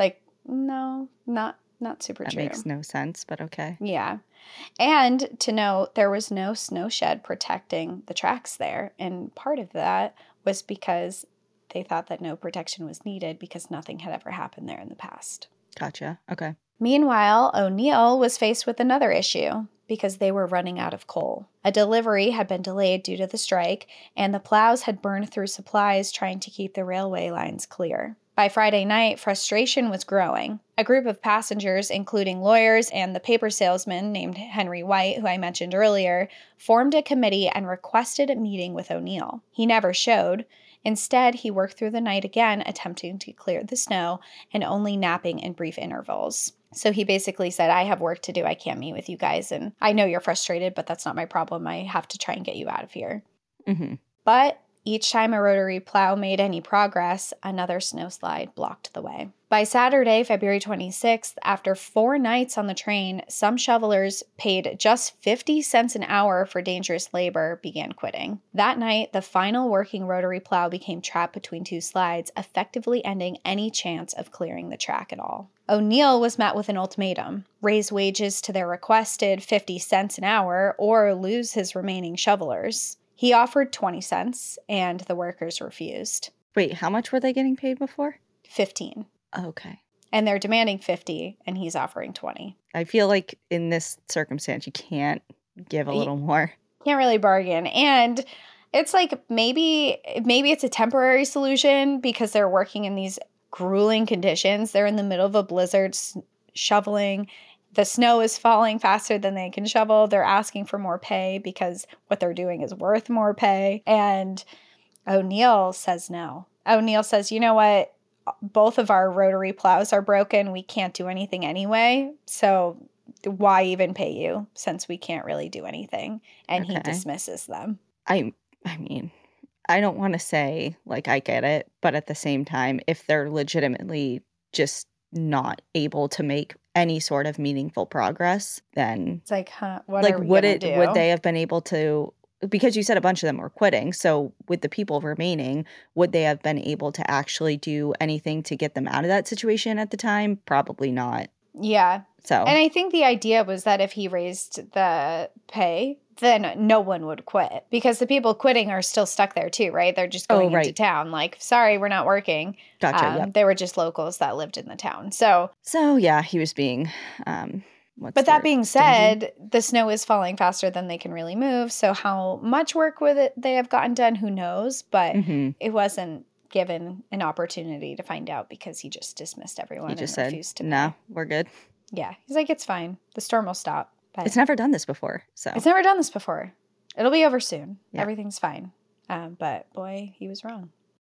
No, not not super that true. That makes no sense, but okay. Yeah. And to note, there was no snow shed protecting the tracks there. And part of that was because they thought that no protection was needed because nothing had ever happened there in the past. Gotcha. Okay. Meanwhile, O'Neill was faced with another issue because they were running out of coal. A delivery had been delayed due to the strike, and the plows had burned through supplies trying to keep the railway lines clear. By Friday night, frustration was growing. A group of passengers, including lawyers and the paper salesman named Henry White, who I mentioned earlier, formed a committee and requested a meeting with O'Neill. He never showed. Instead, he worked through the night again, attempting to clear the snow and only napping in brief intervals. So he basically said, I have work to do. I can't meet with you guys. And I know you're frustrated, but that's not my problem. I have to try and get you out of here. Mm-hmm. But each time a rotary plow made any progress, another snowslide blocked the way. By Saturday, February twenty-sixth, after four nights on the train, some shovelers paid just fifty cents an hour for dangerous labor began quitting. That night, the final working rotary plow became trapped between two slides, effectively ending any chance of clearing the track at all. O'Neill was met with an ultimatum: raise wages to their requested fifty cents an hour or lose his remaining shovelers. He offered twenty cents, and the workers refused. Wait, how much were they getting paid before? fifteen. Okay. And they're demanding fifty, and he's offering twenty. I feel like in this circumstance, you can't give a little more. Can't really bargain. And it's like maybe maybe it's a temporary solution because they're working in these grueling conditions. They're in the middle of a blizzard shoveling. The snow is falling faster than they can shovel. They're asking for more pay because what they're doing is worth more pay. And O'Neill says no. O'Neill says, you know what? Both of our rotary plows are broken. We can't do anything anyway. So why even pay you since we can't really do anything? And okay. He dismisses them. I I mean, I don't want to say like I get it, but at the same time, if they're legitimately just not able to make any sort of meaningful progress, then it's like, huh, what like are we would gonna it do? Would they have been able to, because you said a bunch of them were quitting, so with the people remaining, would they have been able to actually do anything to get them out of that situation at the time? Probably not. Yeah. So, and I think the idea was that if he raised the pay, then no one would quit because the people quitting are still stuck there too, right? They're just going oh, right. into town like, sorry, we're not working. Gotcha. Um, yep. They were just locals that lived in the town. So, so yeah, he was being, um, what's but that being said, stingy? The snow is falling faster than they can really move. So how much work with it they have gotten done, who knows? But mm-hmm. it wasn't given an opportunity to find out because he just dismissed everyone. He just and said, refused to no, pay. we're good. Yeah. He's like, it's fine. The storm will stop. But it's never done this before. So It's never done this before. It'll be over soon. Yeah. Everything's fine. Um, but boy, he was wrong.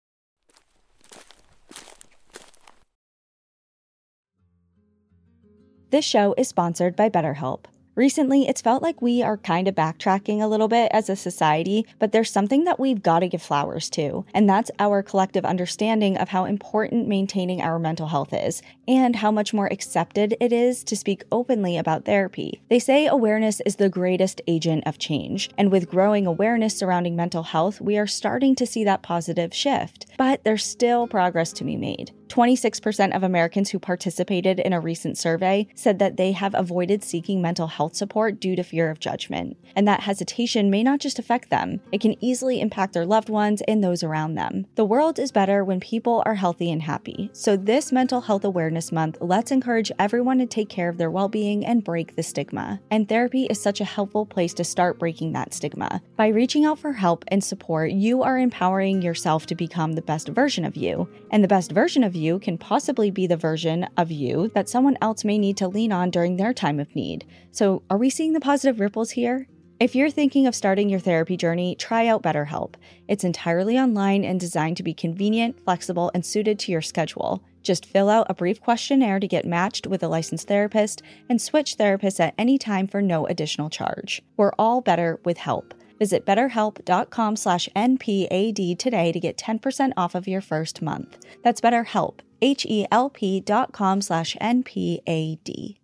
This show is sponsored by BetterHelp. Recently, it's felt like we are kind of backtracking a little bit as a society, but there's something that we've got to give flowers to, and that's our collective understanding of how important maintaining our mental health is, and how much more accepted it is to speak openly about therapy. They say awareness is the greatest agent of change, and with growing awareness surrounding mental health, we are starting to see that positive shift. But there's still progress to be made. twenty-six percent of Americans who participated in a recent survey said that they have avoided seeking mental health support due to fear of judgment. And that hesitation may not just affect them, it can easily impact their loved ones and those around them. The world is better when people are healthy and happy. So this Mental Health Awareness Month, let's encourage everyone to take care of their well-being and break the stigma. And therapy is such a helpful place to start breaking that stigma. By reaching out for help and support, you are empowering yourself to become the best version of you. And the best version of you can possibly be the version of you that someone else may need to lean on during their time of need. So are we seeing the positive ripples here? If you're thinking of starting your therapy journey, try out BetterHelp. It's entirely online and designed to be convenient, flexible, and suited to your schedule. Just fill out a brief questionnaire to get matched with a licensed therapist and switch therapists at any time for no additional charge. We're all better with help. Visit betterhelp.com slash NPAD today to get ten percent off of your first month. That's BetterHelp, H-E-L-P dot com slash N-P-A-D.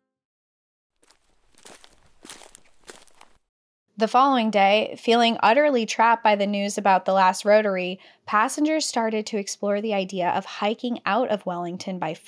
The following day, feeling utterly trapped by the news about the last rotary, passengers started to explore the idea of hiking out of Wellington by foot.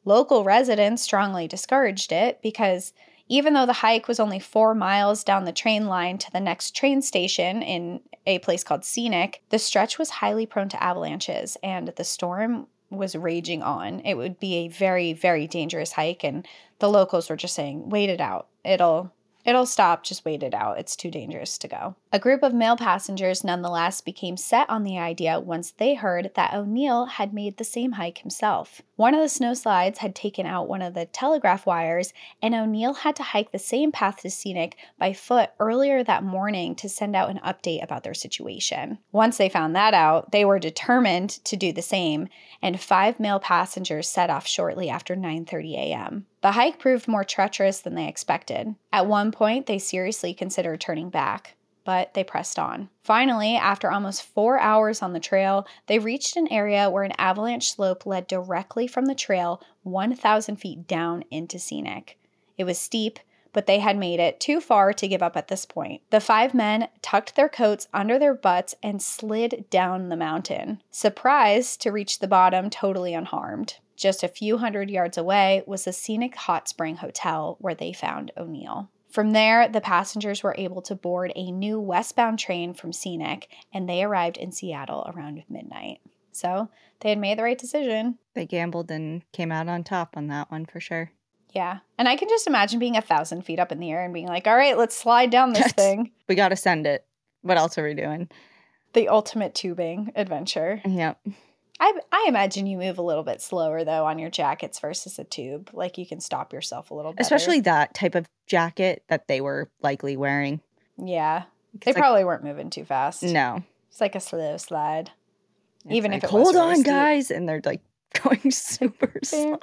Local residents strongly discouraged it because even though the hike was only four miles down the train line to the next train station in a place called Scenic, the stretch was highly prone to avalanches and the storm was raging on. It would be a very, very dangerous hike, and the locals were just saying, wait it out. It'll it'll stop, just wait it out. It's too dangerous to go. A group of male passengers nonetheless became set on the idea once they heard that O'Neill had made the same hike himself. One of the snow slides had taken out one of the telegraph wires, and O'Neill had to hike the same path to Scenic by foot earlier that morning to send out an update about their situation. Once they found that out, they were determined to do the same, and five male passengers set off shortly after nine thirty a.m. The hike proved more treacherous than they expected. At one point, they seriously considered turning back, but they pressed on. Finally, after almost four hours on the trail, they reached an area where an avalanche slope led directly from the trail one thousand feet down into Scenic. It was steep, but they had made it too far to give up at this point. The five men tucked their coats under their butts and slid down the mountain, surprised to reach the bottom totally unharmed. Just a few hundred yards away was the Scenic Hot Spring Hotel where they found O'Neill. From there, the passengers were able to board a new westbound train from Scenic, and they arrived in Seattle around midnight. So they had made the right decision. They gambled and came out on top on that one for sure. Yeah. And I can just imagine being a thousand feet up in the air and being like, all right, let's slide down this thing. We got to send it. What else are we doing? The ultimate tubing adventure. Yep. I I imagine you move a little bit slower, though, on your jackets versus a tube. Like, you can stop yourself a little bit. Especially that type of jacket that they were likely wearing. Yeah. They like, probably weren't moving too fast. No. It's like a slow slide. It's Even like, if it hold was on, really guys. And they're, like, going super slow.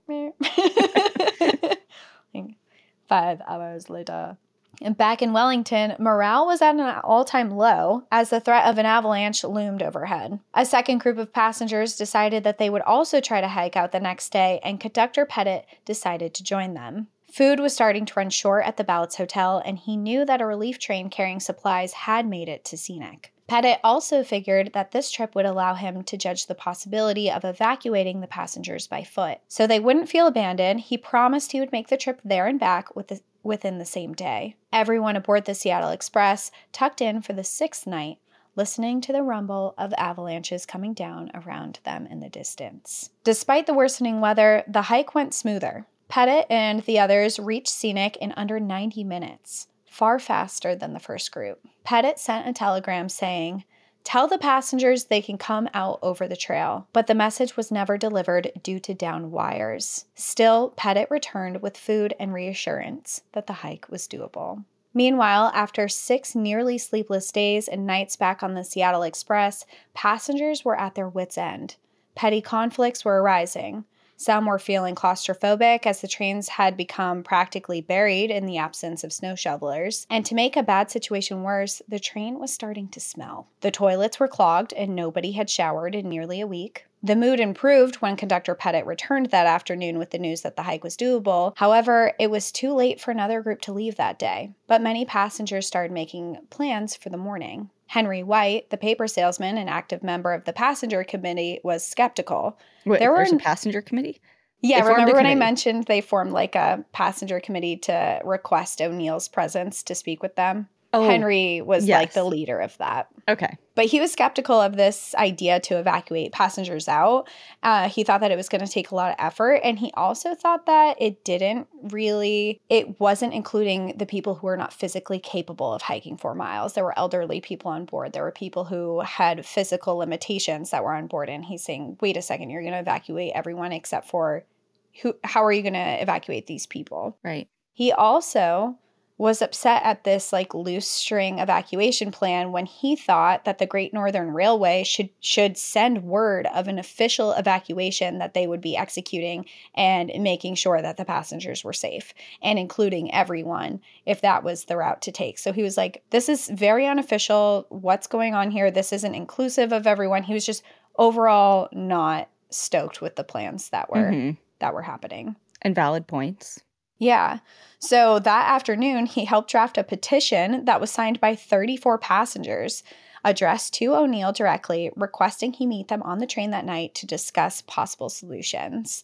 Five hours later. And back in Wellington, morale was at an all-time low as the threat of an avalanche loomed overhead. A second group of passengers decided that they would also try to hike out the next day, and Conductor Pettit decided to join them. Food was starting to run short at the Ballots Hotel, and he knew that a relief train carrying supplies had made it to Scenic. Pettit also figured that this trip would allow him to judge the possibility of evacuating the passengers by foot. So they wouldn't feel abandoned, he promised he would make the trip there and back with the within the same day. Everyone aboard the Seattle Express tucked in for the sixth night, listening to the rumble of avalanches coming down around them in the distance. Despite the worsening weather, the hike went smoother. Pettit and the others reached Scenic in under ninety minutes, far faster than the first group. Pettit sent a telegram saying, "Tell the passengers they can come out over the trail," but the message was never delivered due to downed wires. Still, Pettit returned with food and reassurance that the hike was doable. Meanwhile, after six nearly sleepless days and nights back on the Seattle Express, passengers were at their wits' end. Petty conflicts were arising. Some were feeling claustrophobic as the trains had become practically buried in the absence of snow shovelers. And to make a bad situation worse, the train was starting to smell. The toilets were clogged and nobody had showered in nearly a week. The mood improved when Conductor Pettit returned that afternoon with the news that the hike was doable. However, it was too late for another group to leave that day. But many passengers started making plans for the morning. Henry White, the paper salesman and active member of the passenger committee, was skeptical. Wait, there there's were a passenger committee? Yeah, remember when I mentioned they formed like a passenger committee to request O'Neill's presence to speak with them? Oh, Henry was yes. like the leader of that. Okay. But he was skeptical of this idea to evacuate passengers out. Uh, he thought that it was going to take a lot of effort. And he also thought that it didn't really, it wasn't including the people who were not physically capable of hiking four miles. There were elderly people on board. There were people who had physical limitations that were on board. And he's saying, wait a second, you're going to evacuate everyone except for who? How are you going to evacuate these people? Right. He also was upset at this like loose string evacuation plan when he thought that the Great Northern Railway should should send word of an official evacuation that they would be executing and making sure that the passengers were safe and including everyone if that was the route to take. So he was like, this is very unofficial. What's going on here? This isn't inclusive of everyone. He was just overall not stoked with the plans that were mm-hmm. that were happening. And valid points. Yeah. So that afternoon, he helped draft a petition that was signed by thirty-four passengers, addressed to O'Neill directly, requesting he meet them on the train that night to discuss possible solutions.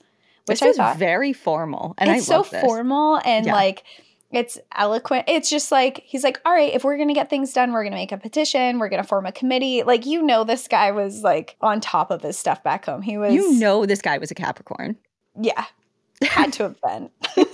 which this I is thought very formal, and it's I love so this. formal and Yeah. like it's eloquent. It's just like he's like, all right, if we're gonna get things done, we're gonna make a petition, we're gonna form a committee. Like, you know, this guy was like on top of his stuff back home. He was, You know, this guy was a Capricorn. yeah, had to have been.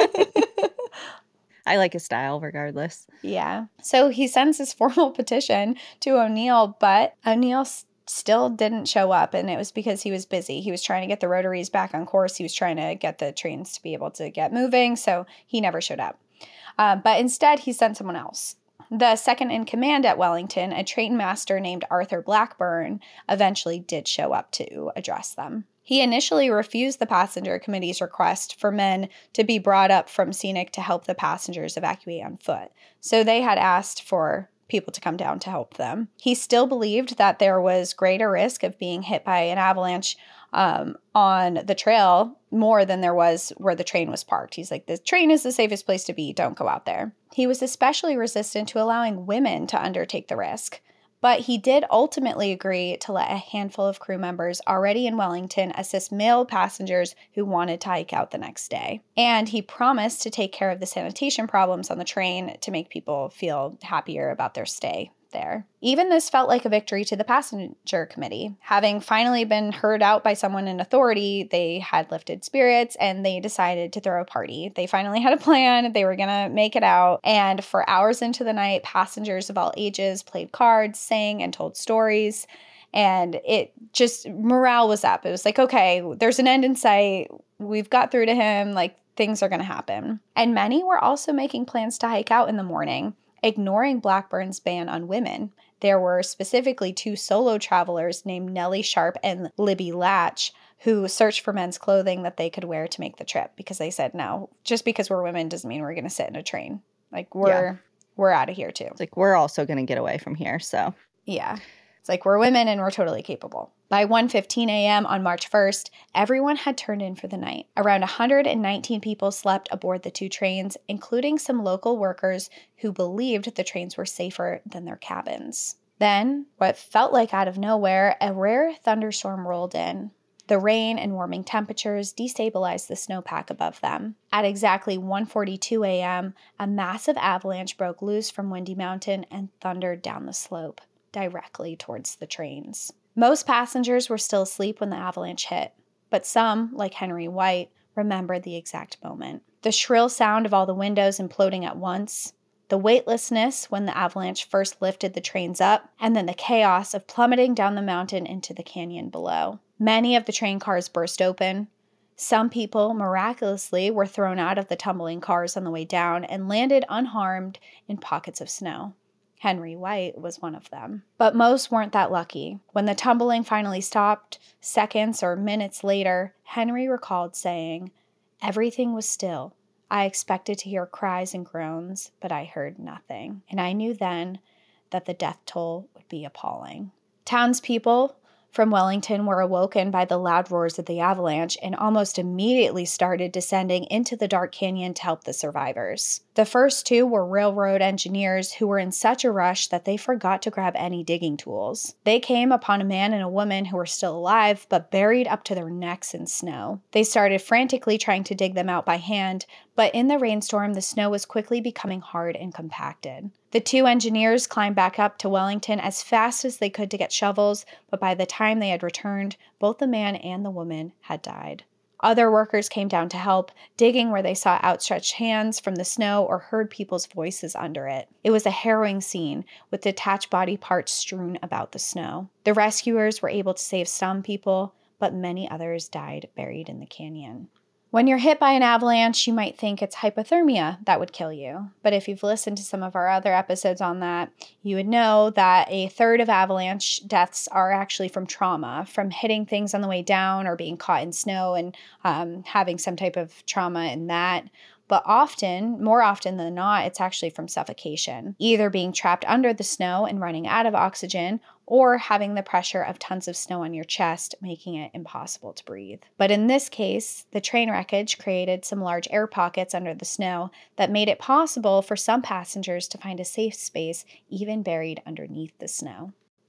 I like his style regardless. Yeah. So he sends his formal petition to O'Neill, but O'Neill s- still didn't show up. And it was because he was busy. He was trying to get the rotaries back on course. He was trying to get the trains to be able to get moving. So he never showed up. Um, but instead, he sent someone else. The second in command at Wellington, a train master named Arthur Blackburn, eventually did show up to address them. He initially refused the passenger committee's request for men to be brought up from Scenic to help the passengers evacuate on foot. So they had asked for people to come down to help them. He still believed that there was greater risk of being hit by an avalanche um, on the trail more than there was where the train was parked. He's like, the train is the safest place to be. Don't go out there. He was especially resistant to allowing women to undertake the risk. But he did ultimately agree to let a handful of crew members already in Wellington assist male passengers who wanted to hike out the next day. And he promised to take care of the sanitation problems on the train to make people feel happier about their stay there. Even this felt like a victory to the passenger committee. Having finally been heard out by someone in authority, they had lifted spirits and they decided to throw a party. They finally had a plan. They were going to make it out. And for hours into the night, passengers of all ages played cards, sang, and told stories. And it just, morale was up. It was like, okay, there's an end in sight. We've got through to him. Like, things are going to happen. And many were also making plans to hike out in the morning, ignoring Blackburn's ban on women. There were specifically two solo travelers named Nellie Sharp and Libby Latch who searched for men's clothing that they could wear to make the trip, because they said, no, just because we're women doesn't mean we're going to sit in a train. Like, we're yeah. we're out of here too. It's like, we're also going to get away from here, so. Yeah. It's like, we're women and we're totally capable. By one fifteen a.m. on March first, everyone had turned in for the night. Around one hundred nineteen people slept aboard the two trains, including some local workers who believed the trains were safer than their cabins. Then, what felt like out of nowhere, a rare thunderstorm rolled in. The rain and warming temperatures destabilized the snowpack above them. At exactly one forty-two a.m., a massive avalanche broke loose from Windy Mountain and thundered down the slope, directly towards the trains. Most passengers were still asleep when the avalanche hit, but some, like Henry White, remembered the exact moment. The shrill sound of all the windows imploding at once, the weightlessness when the avalanche first lifted the trains up, and then the chaos of plummeting down the mountain into the canyon below. Many of the train cars burst open. Some people, miraculously, were thrown out of the tumbling cars on the way down and landed unharmed in pockets of snow. Henry White was one of them. But most weren't that lucky. When the tumbling finally stopped, seconds or minutes later, Henry recalled saying, "Everything was still. I expected to hear cries and groans, but I heard nothing. And I knew then that the death toll would be appalling." Townspeople from Wellington were awoken by the loud roars of the avalanche and almost immediately started descending into the dark canyon to help the survivors. The first two were railroad engineers who were in such a rush that they forgot to grab any digging tools. They came upon a man and a woman who were still alive, but buried up to their necks in snow. They started frantically trying to dig them out by hand, but in the rainstorm, the snow was quickly becoming hard and compacted. The two engineers climbed back up to Wellington as fast as they could to get shovels, but by the time they had returned, both the man and the woman had died. Other workers came down to help, digging where they saw outstretched hands from the snow or heard people's voices under it. It was a harrowing scene, with detached body parts strewn about the snow. The rescuers were able to save some people, but many others died buried in the canyon. When you're hit by an avalanche, you might think it's hypothermia that would kill you. But if you've listened to some of our other episodes on that, you would know that a third of avalanche deaths are actually from trauma, from hitting things on the way down or being caught in snow and um, having some type of trauma in that. But often, more often than not, it's actually from suffocation, either being trapped under the snow and running out of oxygen, or having the pressure of tons of snow on your chest, making it impossible to breathe. But in this case, the train wreckage created some large air pockets under the snow that made it possible for some passengers to find a safe space even buried underneath the snow.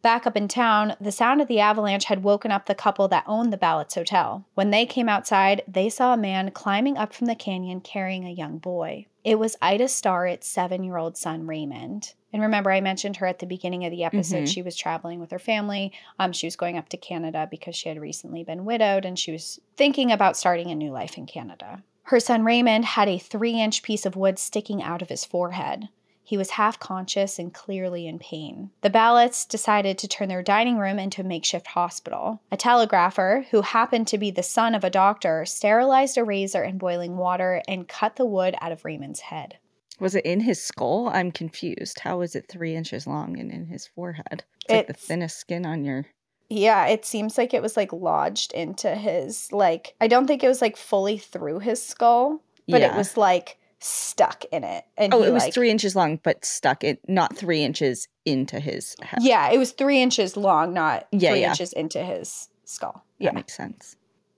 Back up in town, the sound of the avalanche had woken up the couple that owned the Ballots Hotel. When they came outside, they saw a man climbing up from the canyon carrying a young boy. It was Ida Starrett's seven-year-old son, Raymond. And remember, I mentioned her at the beginning of the episode. Mm-hmm. She was traveling with her family. Um, she was going up to Canada because she had recently been widowed, and she was thinking about starting a new life in Canada. Her son, Raymond, had a three-inch piece of wood sticking out of his forehead. He was half conscious and clearly in pain. The Ballots decided to turn their dining room into a makeshift hospital. A telegrapher, who happened to be the son of a doctor, sterilized a razor in boiling water and cut the wood out of Raymond's head. Was it in his skull? I'm confused. How is it three inches long and in his forehead? It's, it's like the thinnest skin on your... Yeah, it seems like it was like lodged into his, like, I don't think it was like fully through his skull, but yeah. It was like... stuck in it. And oh, he, it was like, three inches long, but stuck it, not three inches into his head. Yeah, it was three inches long, not yeah, three yeah. inches into his skull. That yeah. makes sense.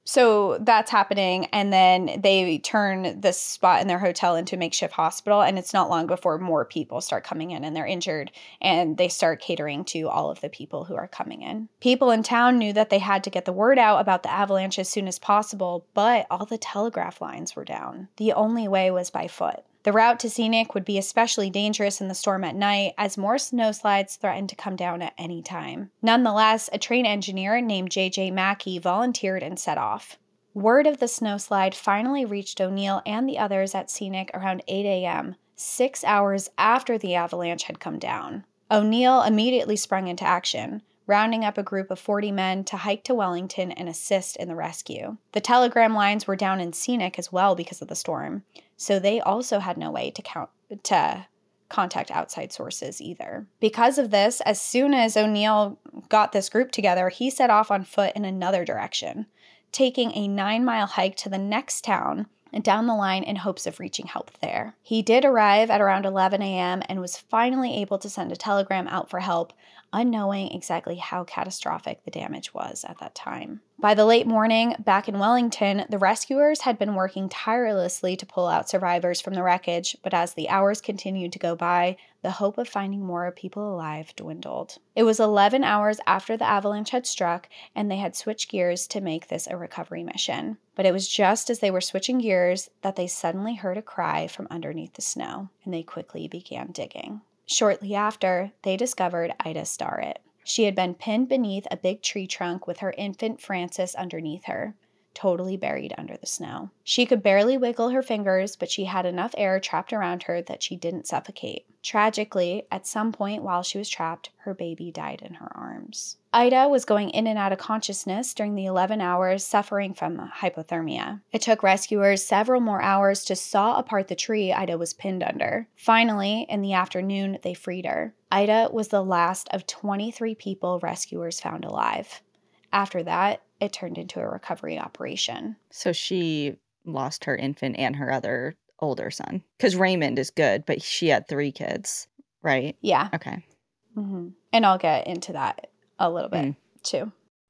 So that's happening, and then they turn this spot in their hotel into a makeshift hospital, and it's not long before more people start coming in, and they're injured, and they start catering to all of the people who are coming in. People in town knew that they had to get the word out about the avalanche as soon as possible, but all the telegraph lines were down. The only way was by foot. The route to Scenic would be especially dangerous in the storm at night, as more snowslides threatened to come down at any time. Nonetheless, a train engineer named J J Mackey volunteered and set off. Word of the snowslide finally reached O'Neill and the others at Scenic around eight a.m., six hours after the avalanche had come down. O'Neill immediately sprung into action, rounding up a group of forty men to hike to Wellington and assist in the rescue. The telegram lines were down in Scenic as well because of the storm, so they also had no way to count to contact outside sources either. Because of this, as soon as O'Neill got this group together, he set off on foot in another direction, taking a nine-mile hike to the next town and down the line in hopes of reaching help there. He did arrive at around eleven a.m. and was finally able to send a telegram out for help, unknowing exactly how catastrophic the damage was at that time. By the late morning, back in Wellington, the rescuers had been working tirelessly to pull out survivors from the wreckage, but as the hours continued to go by, the hope of finding more people alive dwindled. It was eleven hours after the avalanche had struck, and they had switched gears to make this a recovery mission. But it was just as they were switching gears that they suddenly heard a cry from underneath the snow, and they quickly began digging. Shortly after, they discovered Ida Starrett. She had been pinned beneath a big tree trunk with her infant Francis underneath her, totally buried under the snow. She could barely wiggle her fingers, but she had enough air trapped around her that she didn't suffocate. Tragically, at some point while she was trapped, her baby died in her arms. Ida was going in and out of consciousness during the eleven hours, suffering from hypothermia. It took rescuers several more hours to saw apart the tree Ida was pinned under. Finally, in the afternoon, they freed her. Ida was the last of twenty-three people rescuers found alive. After that, it turned into a recovery operation. So she lost her infant and her other older son. Because Raymond is good, but she had three kids, right? Yeah. Okay. Mm-hmm. And I'll get into that a little bit, mm. too.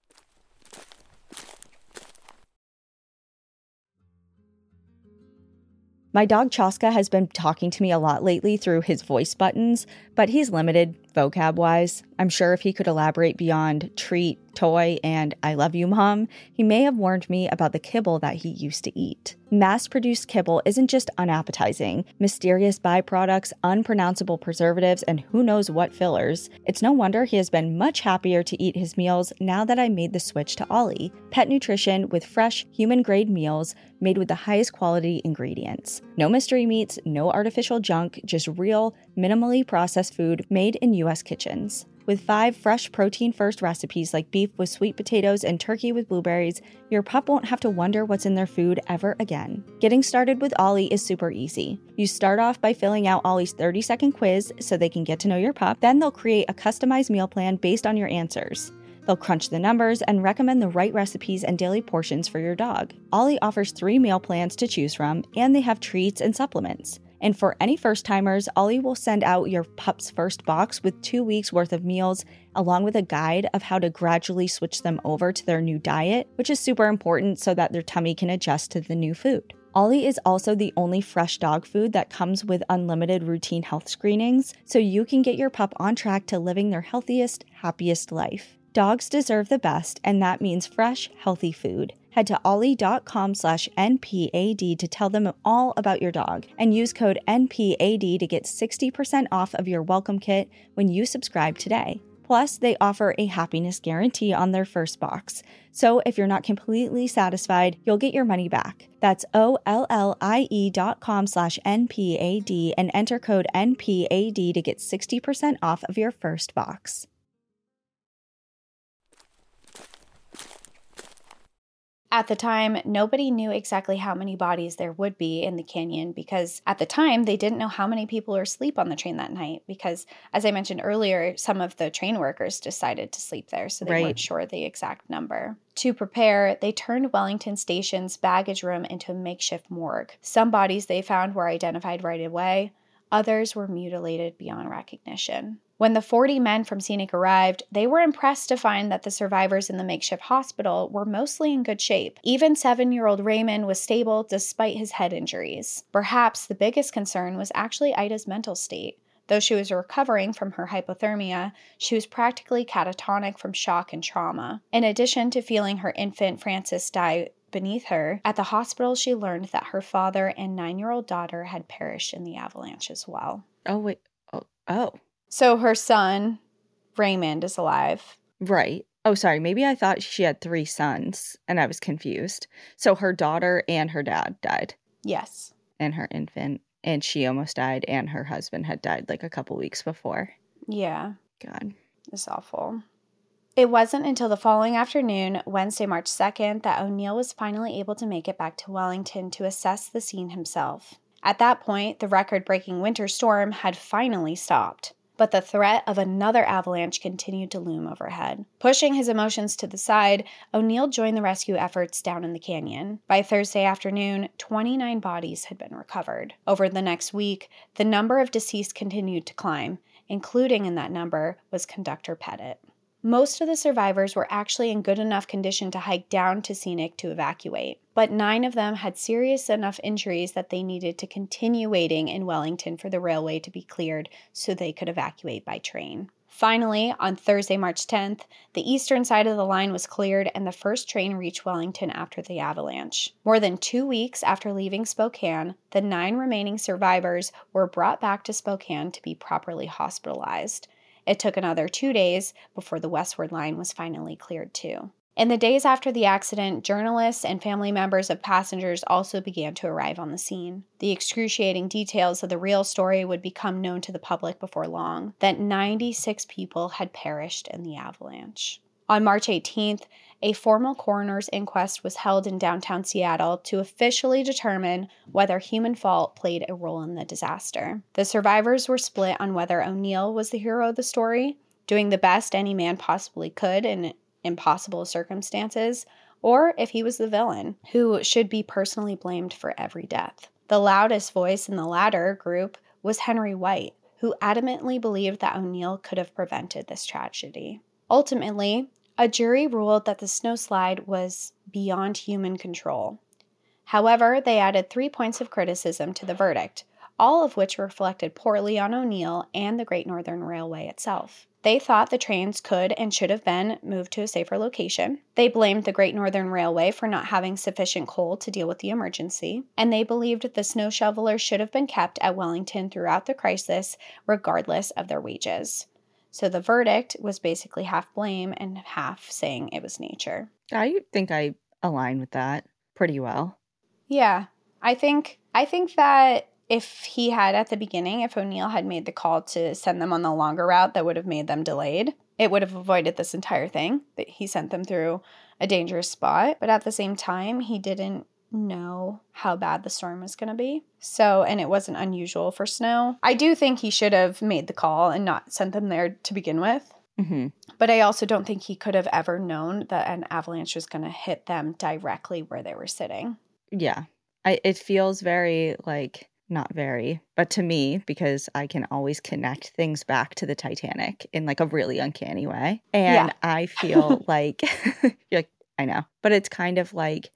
My dog Chaska has been talking to me a lot lately through his voice buttons, but he's limited vocab-wise. I'm sure if he could elaborate beyond treat, toy, and I love you, Mom, he may have warned me about the kibble that he used to eat. Mass-produced kibble isn't just unappetizing, mysterious byproducts, unpronounceable preservatives, and who knows what fillers. It's no wonder he has been much happier to eat his meals now that I made the switch to Ollie. Pet nutrition with fresh, human-grade meals made with the highest quality ingredients. No mystery meats, no artificial junk, just real, minimally processed food made in U S kitchens. With five fresh protein-first recipes like beef with sweet potatoes and turkey with blueberries, your pup won't have to wonder what's in their food ever again. Getting started with Ollie is super easy. You start off by filling out Ollie's thirty-second quiz so they can get to know your pup. Then they'll create a customized meal plan based on your answers. They'll crunch the numbers and recommend the right recipes and daily portions for your dog. Ollie offers three meal plans to choose from, and they have treats and supplements. And for any first-timers, Ollie will send out your pup's first box with two weeks worth of meals, along with a guide of how to gradually switch them over to their new diet, which is super important so that their tummy can adjust to the new food. Ollie is also the only fresh dog food that comes with unlimited routine health screenings, so you can get your pup on track to living their healthiest, happiest life. Dogs deserve the best, and that means fresh, healthy food. Head to ollie.com slash NPAD to tell them all about your dog, and use code N P A D to get sixty percent off of your welcome kit when you subscribe today. Plus, they offer a happiness guarantee on their first box. So if you're not completely satisfied, you'll get your money back. That's O-L-L-I-E dot com slash N-P-A-D and enter code N P A D to get sixty percent off of your first box. At the time, nobody knew exactly how many bodies there would be in the canyon because at the time, they didn't know how many people were asleep on the train that night because, as I mentioned earlier, some of the train workers decided to sleep there, so they Right. weren't sure the exact number. To prepare, they turned Wellington Station's baggage room into a makeshift morgue. Some bodies they found were identified right away. Others were mutilated beyond recognition. When the forty men from Scenic arrived, they were impressed to find that the survivors in the makeshift hospital were mostly in good shape. Even seven-year-old Raymond was stable despite his head injuries. Perhaps the biggest concern was actually Ida's mental state. Though she was recovering from her hypothermia, she was practically catatonic from shock and trauma. In addition to feeling her infant Francis die beneath her, at the hospital she learned that her father and nine-year-old daughter had perished in the avalanche as well. Oh, wait. Oh, oh. So her son, Raymond, is alive. Right. Oh, sorry. Maybe I thought she had three sons, and I was confused. So her daughter and her dad died. Yes. And her infant. And she almost died, and her husband had died like a couple weeks before. Yeah. God. It's awful. It wasn't until the following afternoon, Wednesday, March second, that O'Neill was finally able to make it back to Wellington to assess the scene himself. At that point, the record-breaking winter storm had finally stopped. But the threat of another avalanche continued to loom overhead. Pushing his emotions to the side, O'Neill joined the rescue efforts down in the canyon. By Thursday afternoon, twenty-nine bodies had been recovered. Over the next week, the number of deceased continued to climb. Including in that number was conductor Pettit. Most of the survivors were actually in good enough condition to hike down to Scenic to evacuate, but nine of them had serious enough injuries that they needed to continue waiting in Wellington for the railway to be cleared so they could evacuate by train. Finally, on Thursday, March tenth, the eastern side of the line was cleared and the first train reached Wellington after the avalanche. More than two weeks after leaving Spokane, the nine remaining survivors were brought back to Spokane to be properly hospitalized. It took another two days before the westward line was finally cleared too. In the days after the accident, journalists and family members of passengers also began to arrive on the scene. The excruciating details of the real story would become known to the public before long, that ninety-six people had perished in the avalanche. On March eighteenth, a formal coroner's inquest was held in downtown Seattle to officially determine whether human fault played a role in the disaster. The survivors were split on whether O'Neill was the hero of the story, doing the best any man possibly could in impossible circumstances, or if he was the villain, who should be personally blamed for every death. The loudest voice in the latter group was Henry White, who adamantly believed that O'Neill could have prevented this tragedy. Ultimately, a jury ruled that the snowslide was beyond human control. However, they added three points of criticism to the verdict, all of which reflected poorly on O'Neill and the Great Northern Railway itself. They thought the trains could and should have been moved to a safer location. They blamed the Great Northern Railway for not having sufficient coal to deal with the emergency, and they believed the snow shovelers should have been kept at Wellington throughout the crisis, regardless of their wages. So the verdict was basically half blame and half saying it was nature. I think I align with that pretty well. Yeah, I think I think that if he had at the beginning, if O'Neill had made the call to send them on the longer route that would have made them delayed, it would have avoided this entire thing, that he sent them through a dangerous spot. But at the same time, he didn't know how bad the storm was going to be. So, and it wasn't unusual for snow. I do think he should have made the call and not sent them there to begin with. Mm-hmm. But I also don't think he could have ever known that an avalanche was going to hit them directly where they were sitting. Yeah. I, it feels very like, not very, but to me, because I can always connect things back to the Titanic in like a really uncanny way. And Yeah. I feel like, you're like, I know, but it's kind of like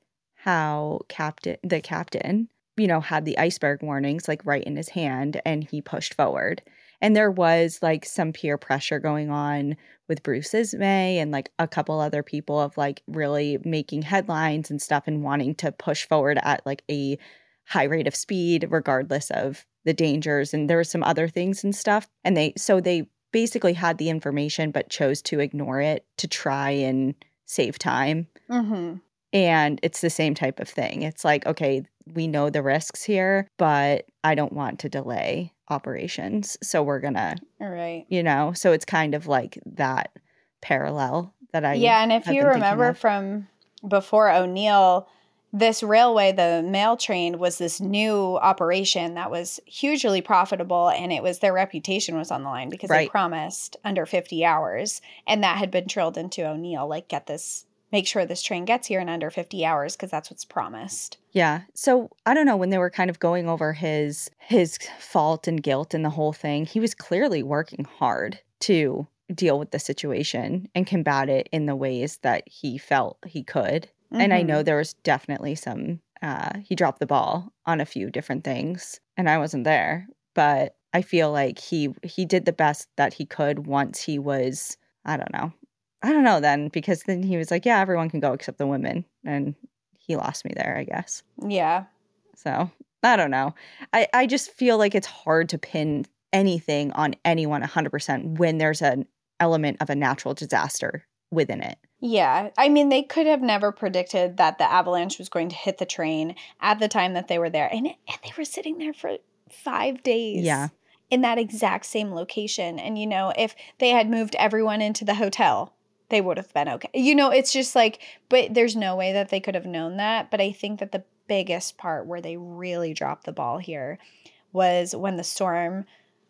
how captain the captain, you know, had the iceberg warnings like right in his hand and he pushed forward. And there was like some peer pressure going on with Bruce Ismay and like a couple other people of like really making headlines and stuff and wanting to push forward at like a high rate of speed regardless of the dangers. And there were some other things and stuff. And they so they basically had the information but chose to ignore it to try and save time. Mm-hmm. And it's the same type of thing. It's like, okay, we know the risks here, but I don't want to delay operations. So we're going to, all right. you know, so it's kind of like that parallel that I. Yeah. And if you remember from before O'Neill, this railway, the mail train, was this new operation that was hugely profitable, and it was their reputation was on the line because right. they promised under fifty hours, and that had been drilled into O'Neill, like, get this. Make sure this train gets here in under fifty hours because that's what's promised. Yeah. So I don't know, when they were kind of going over his his fault and guilt and the whole thing, he was clearly working hard to deal with the situation and combat it in the ways that he felt he could. Mm-hmm. And I know there was definitely some, uh, he dropped the ball on a few different things and I wasn't there. But I feel like he he did the best that he could once he was, I don't know. I don't know then, because then he was like, yeah, everyone can go except the women. And he lost me there, I guess. Yeah. So I don't know. I, I just feel like it's hard to pin anything on anyone one hundred percent when there's an element of a natural disaster within it. Yeah. I mean, they could have never predicted that the avalanche was going to hit the train at the time that they were there. And, it, and they were sitting there for five days. Yeah. In that exact same location. And, you know, if they had moved everyone into the hotel, they would have been okay. You know, it's just like, but there's no way that they could have known that. But I think that the biggest part where they really dropped the ball here was when the storm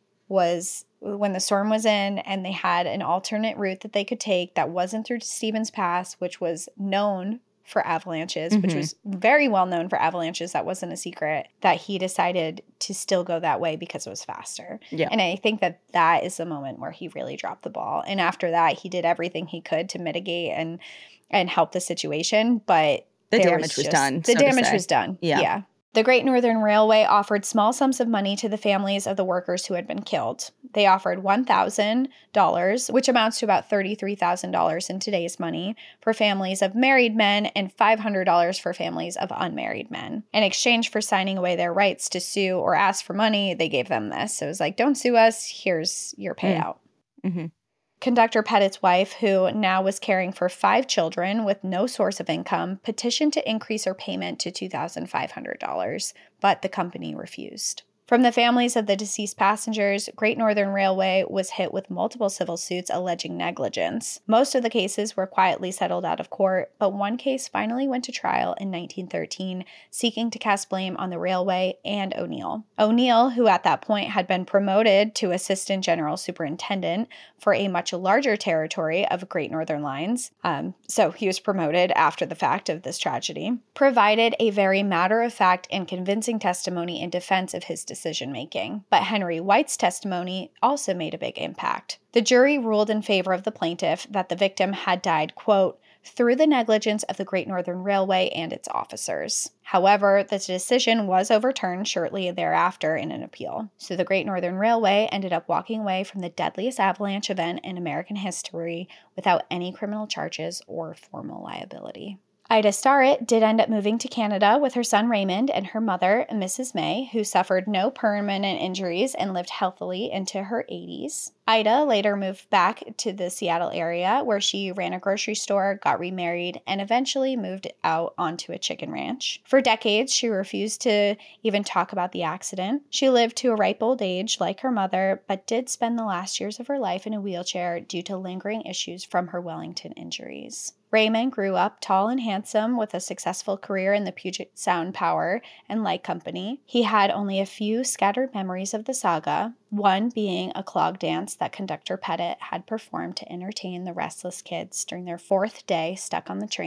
was, when the storm was in and they had an alternate route that they could take that wasn't through Stevens Pass, which was known for avalanches, mm-hmm. which was very well known for avalanches. That wasn't a secret, that he decided to still go that way because it was faster. Yeah. And I think that that is the moment where he really dropped the ball. And after that, he did everything he could to mitigate and and help the situation. But the damage was, was just, done. The so damage was done. Yeah. Yeah. The Great Northern Railway offered small sums of money to the families of the workers who had been killed. They offered one thousand dollars, which amounts to about thirty-three thousand dollars in today's money, for families of married men and five hundred dollars for families of unmarried men. In exchange for signing away their rights to sue or ask for money, they gave them this. So it was like, don't sue us, here's your payout. Mm-hmm. Conductor Pettit's wife, who now was caring for five children with no source of income, petitioned to increase her payment to two thousand five hundred dollars, but the company refused. From the families of the deceased passengers, Great Northern Railway was hit with multiple civil suits alleging negligence. Most of the cases were quietly settled out of court, but one case finally went to trial in nineteen thirteen, seeking to cast blame on the railway and O'Neill. O'Neill, who at that point had been promoted to Assistant General Superintendent for a much larger territory of Great Northern Lines, um, so he was promoted after the fact of this tragedy, provided a very matter-of-fact and convincing testimony in defense of his decision. decision-making. But Henry White's testimony also made a big impact. The jury ruled in favor of the plaintiff that the victim had died, quote, through the negligence of the Great Northern Railway and its officers. However, the decision was overturned shortly thereafter in an appeal. So the Great Northern Railway ended up walking away from the deadliest avalanche event in American history without any criminal charges or formal liability. Ida Starrett did end up moving to Canada with her son Raymond and her mother, Missus May, who suffered no permanent injuries and lived healthily into her eighties. Ida later moved back to the Seattle area where she ran a grocery store, got remarried, and eventually moved out onto a chicken ranch. For decades, she refused to even talk about the accident. She lived to a ripe old age like her mother, but did spend the last years of her life in a wheelchair due to lingering issues from her Wellington injuries. Raymond grew up tall and handsome with a successful career in the Puget Sound Power and Light Company. He had only a few scattered memories of the saga, one being a clog dance that Conductor Pettit had performed to entertain the restless kids during their fourth day stuck on the train.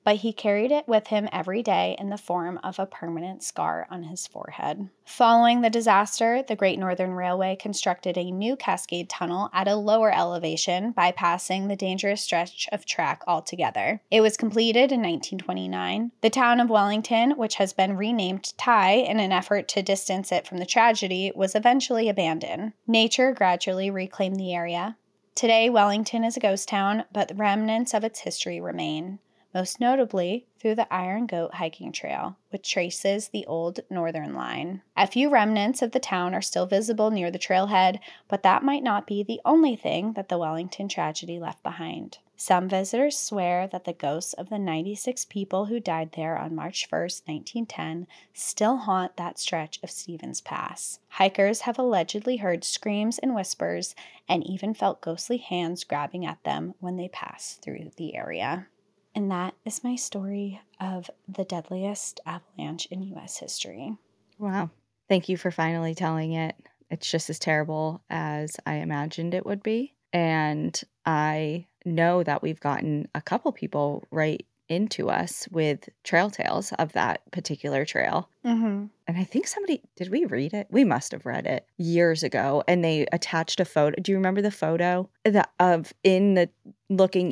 but he carried it with him every day in the form of a permanent scar on his forehead. Following the disaster, the Great Northern Railway constructed a new Cascade Tunnel at a lower elevation, bypassing the dangerous stretch of track altogether. It was completed in nineteen twenty-nine. The town of Wellington, which has been renamed Ty in an effort to distance it from the tragedy, was eventually abandoned. Nature gradually reclaimed the area. Today, Wellington is a ghost town, but the remnants of its history remain, most notably through the Iron Goat hiking trail, which traces the old Northern Line. A few remnants of the town are still visible near the trailhead, but that might not be the only thing that the Wellington tragedy left behind. Some visitors swear that the ghosts of the ninety-six people who died there on March first, nineteen ten, still haunt that stretch of Stevens Pass. Hikers have allegedly heard screams and whispers and even felt ghostly hands grabbing at them when they pass through the area. And that is my story of the deadliest avalanche in U S history. Wow. Thank you for finally telling it. It's just as terrible as I imagined it would be. And I know that we've gotten a couple people right into us with trail tales of that particular trail. Mm-hmm. And I think somebody, did we read it? We must have read it years ago. And they attached a photo. Do you remember the photo the, of in the looking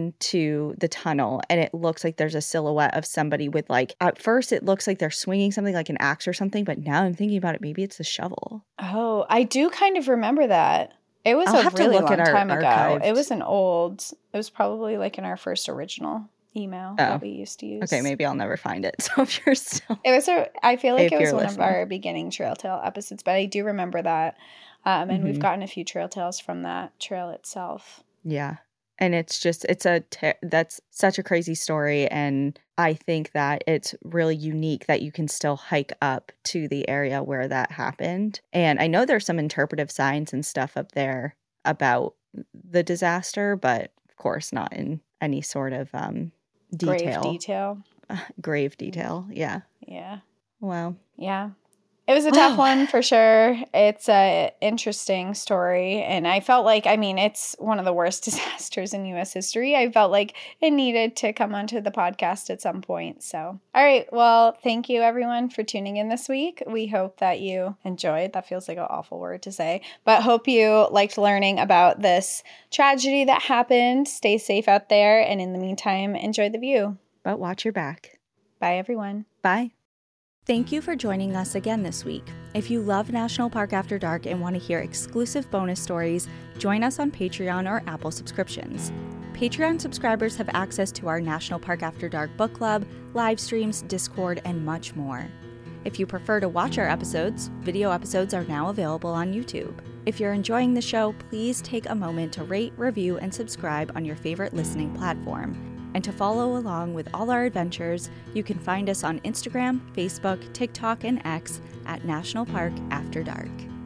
into the tunnel? And it looks like there's a silhouette of somebody with, like, at first it looks like they're swinging something like an axe or something. But now I'm thinking about it. Maybe it's a shovel. Oh, I do kind of remember that. It was I'll a have to really look long at our time ago. archived- It was an old, it was probably like in our first original email Oh. that we used to use. Okay, maybe I'll never find it. So if you're still... It was a, I feel like If it was you're one listening. of our beginning Trail Tale episodes, but I do remember that. Um, and Mhm. we've gotten a few Trail Tales from that trail itself. Yeah. And it's just, it's a, ter- that's such a crazy story. And I think that it's really unique that you can still hike up to the area where that happened. And I know there's some interpretive signs and stuff up there about the disaster, but of course not in any sort of um, detail. Grave detail. Grave detail. Yeah. Yeah. Wow. Yeah. It was a tough Wow. one for sure. It's a interesting story. And I felt like, I mean, it's one of the worst disasters in U S history. I felt like it needed to come onto the podcast at some point. So, all right. Well, thank you everyone for tuning in this week. We hope that you enjoyed. That feels like an awful word to say, but hope you liked learning about this tragedy that happened. Stay safe out there. And in the meantime, enjoy the view. But watch your back. Bye, everyone. Bye. Thank you for joining us again this week. If you love National Park After Dark and want to hear exclusive bonus stories, join us on Patreon or Apple subscriptions. Patreon subscribers have access to our National Park After Dark book club, live streams, Discord, and much more. If you prefer to watch our episodes, video episodes are now available on YouTube. If you're enjoying the show, please take a moment to rate, review, and subscribe on your favorite listening platform. And to follow along with all our adventures, you can find us on Instagram, Facebook, TikTok, and X at National Park After Dark.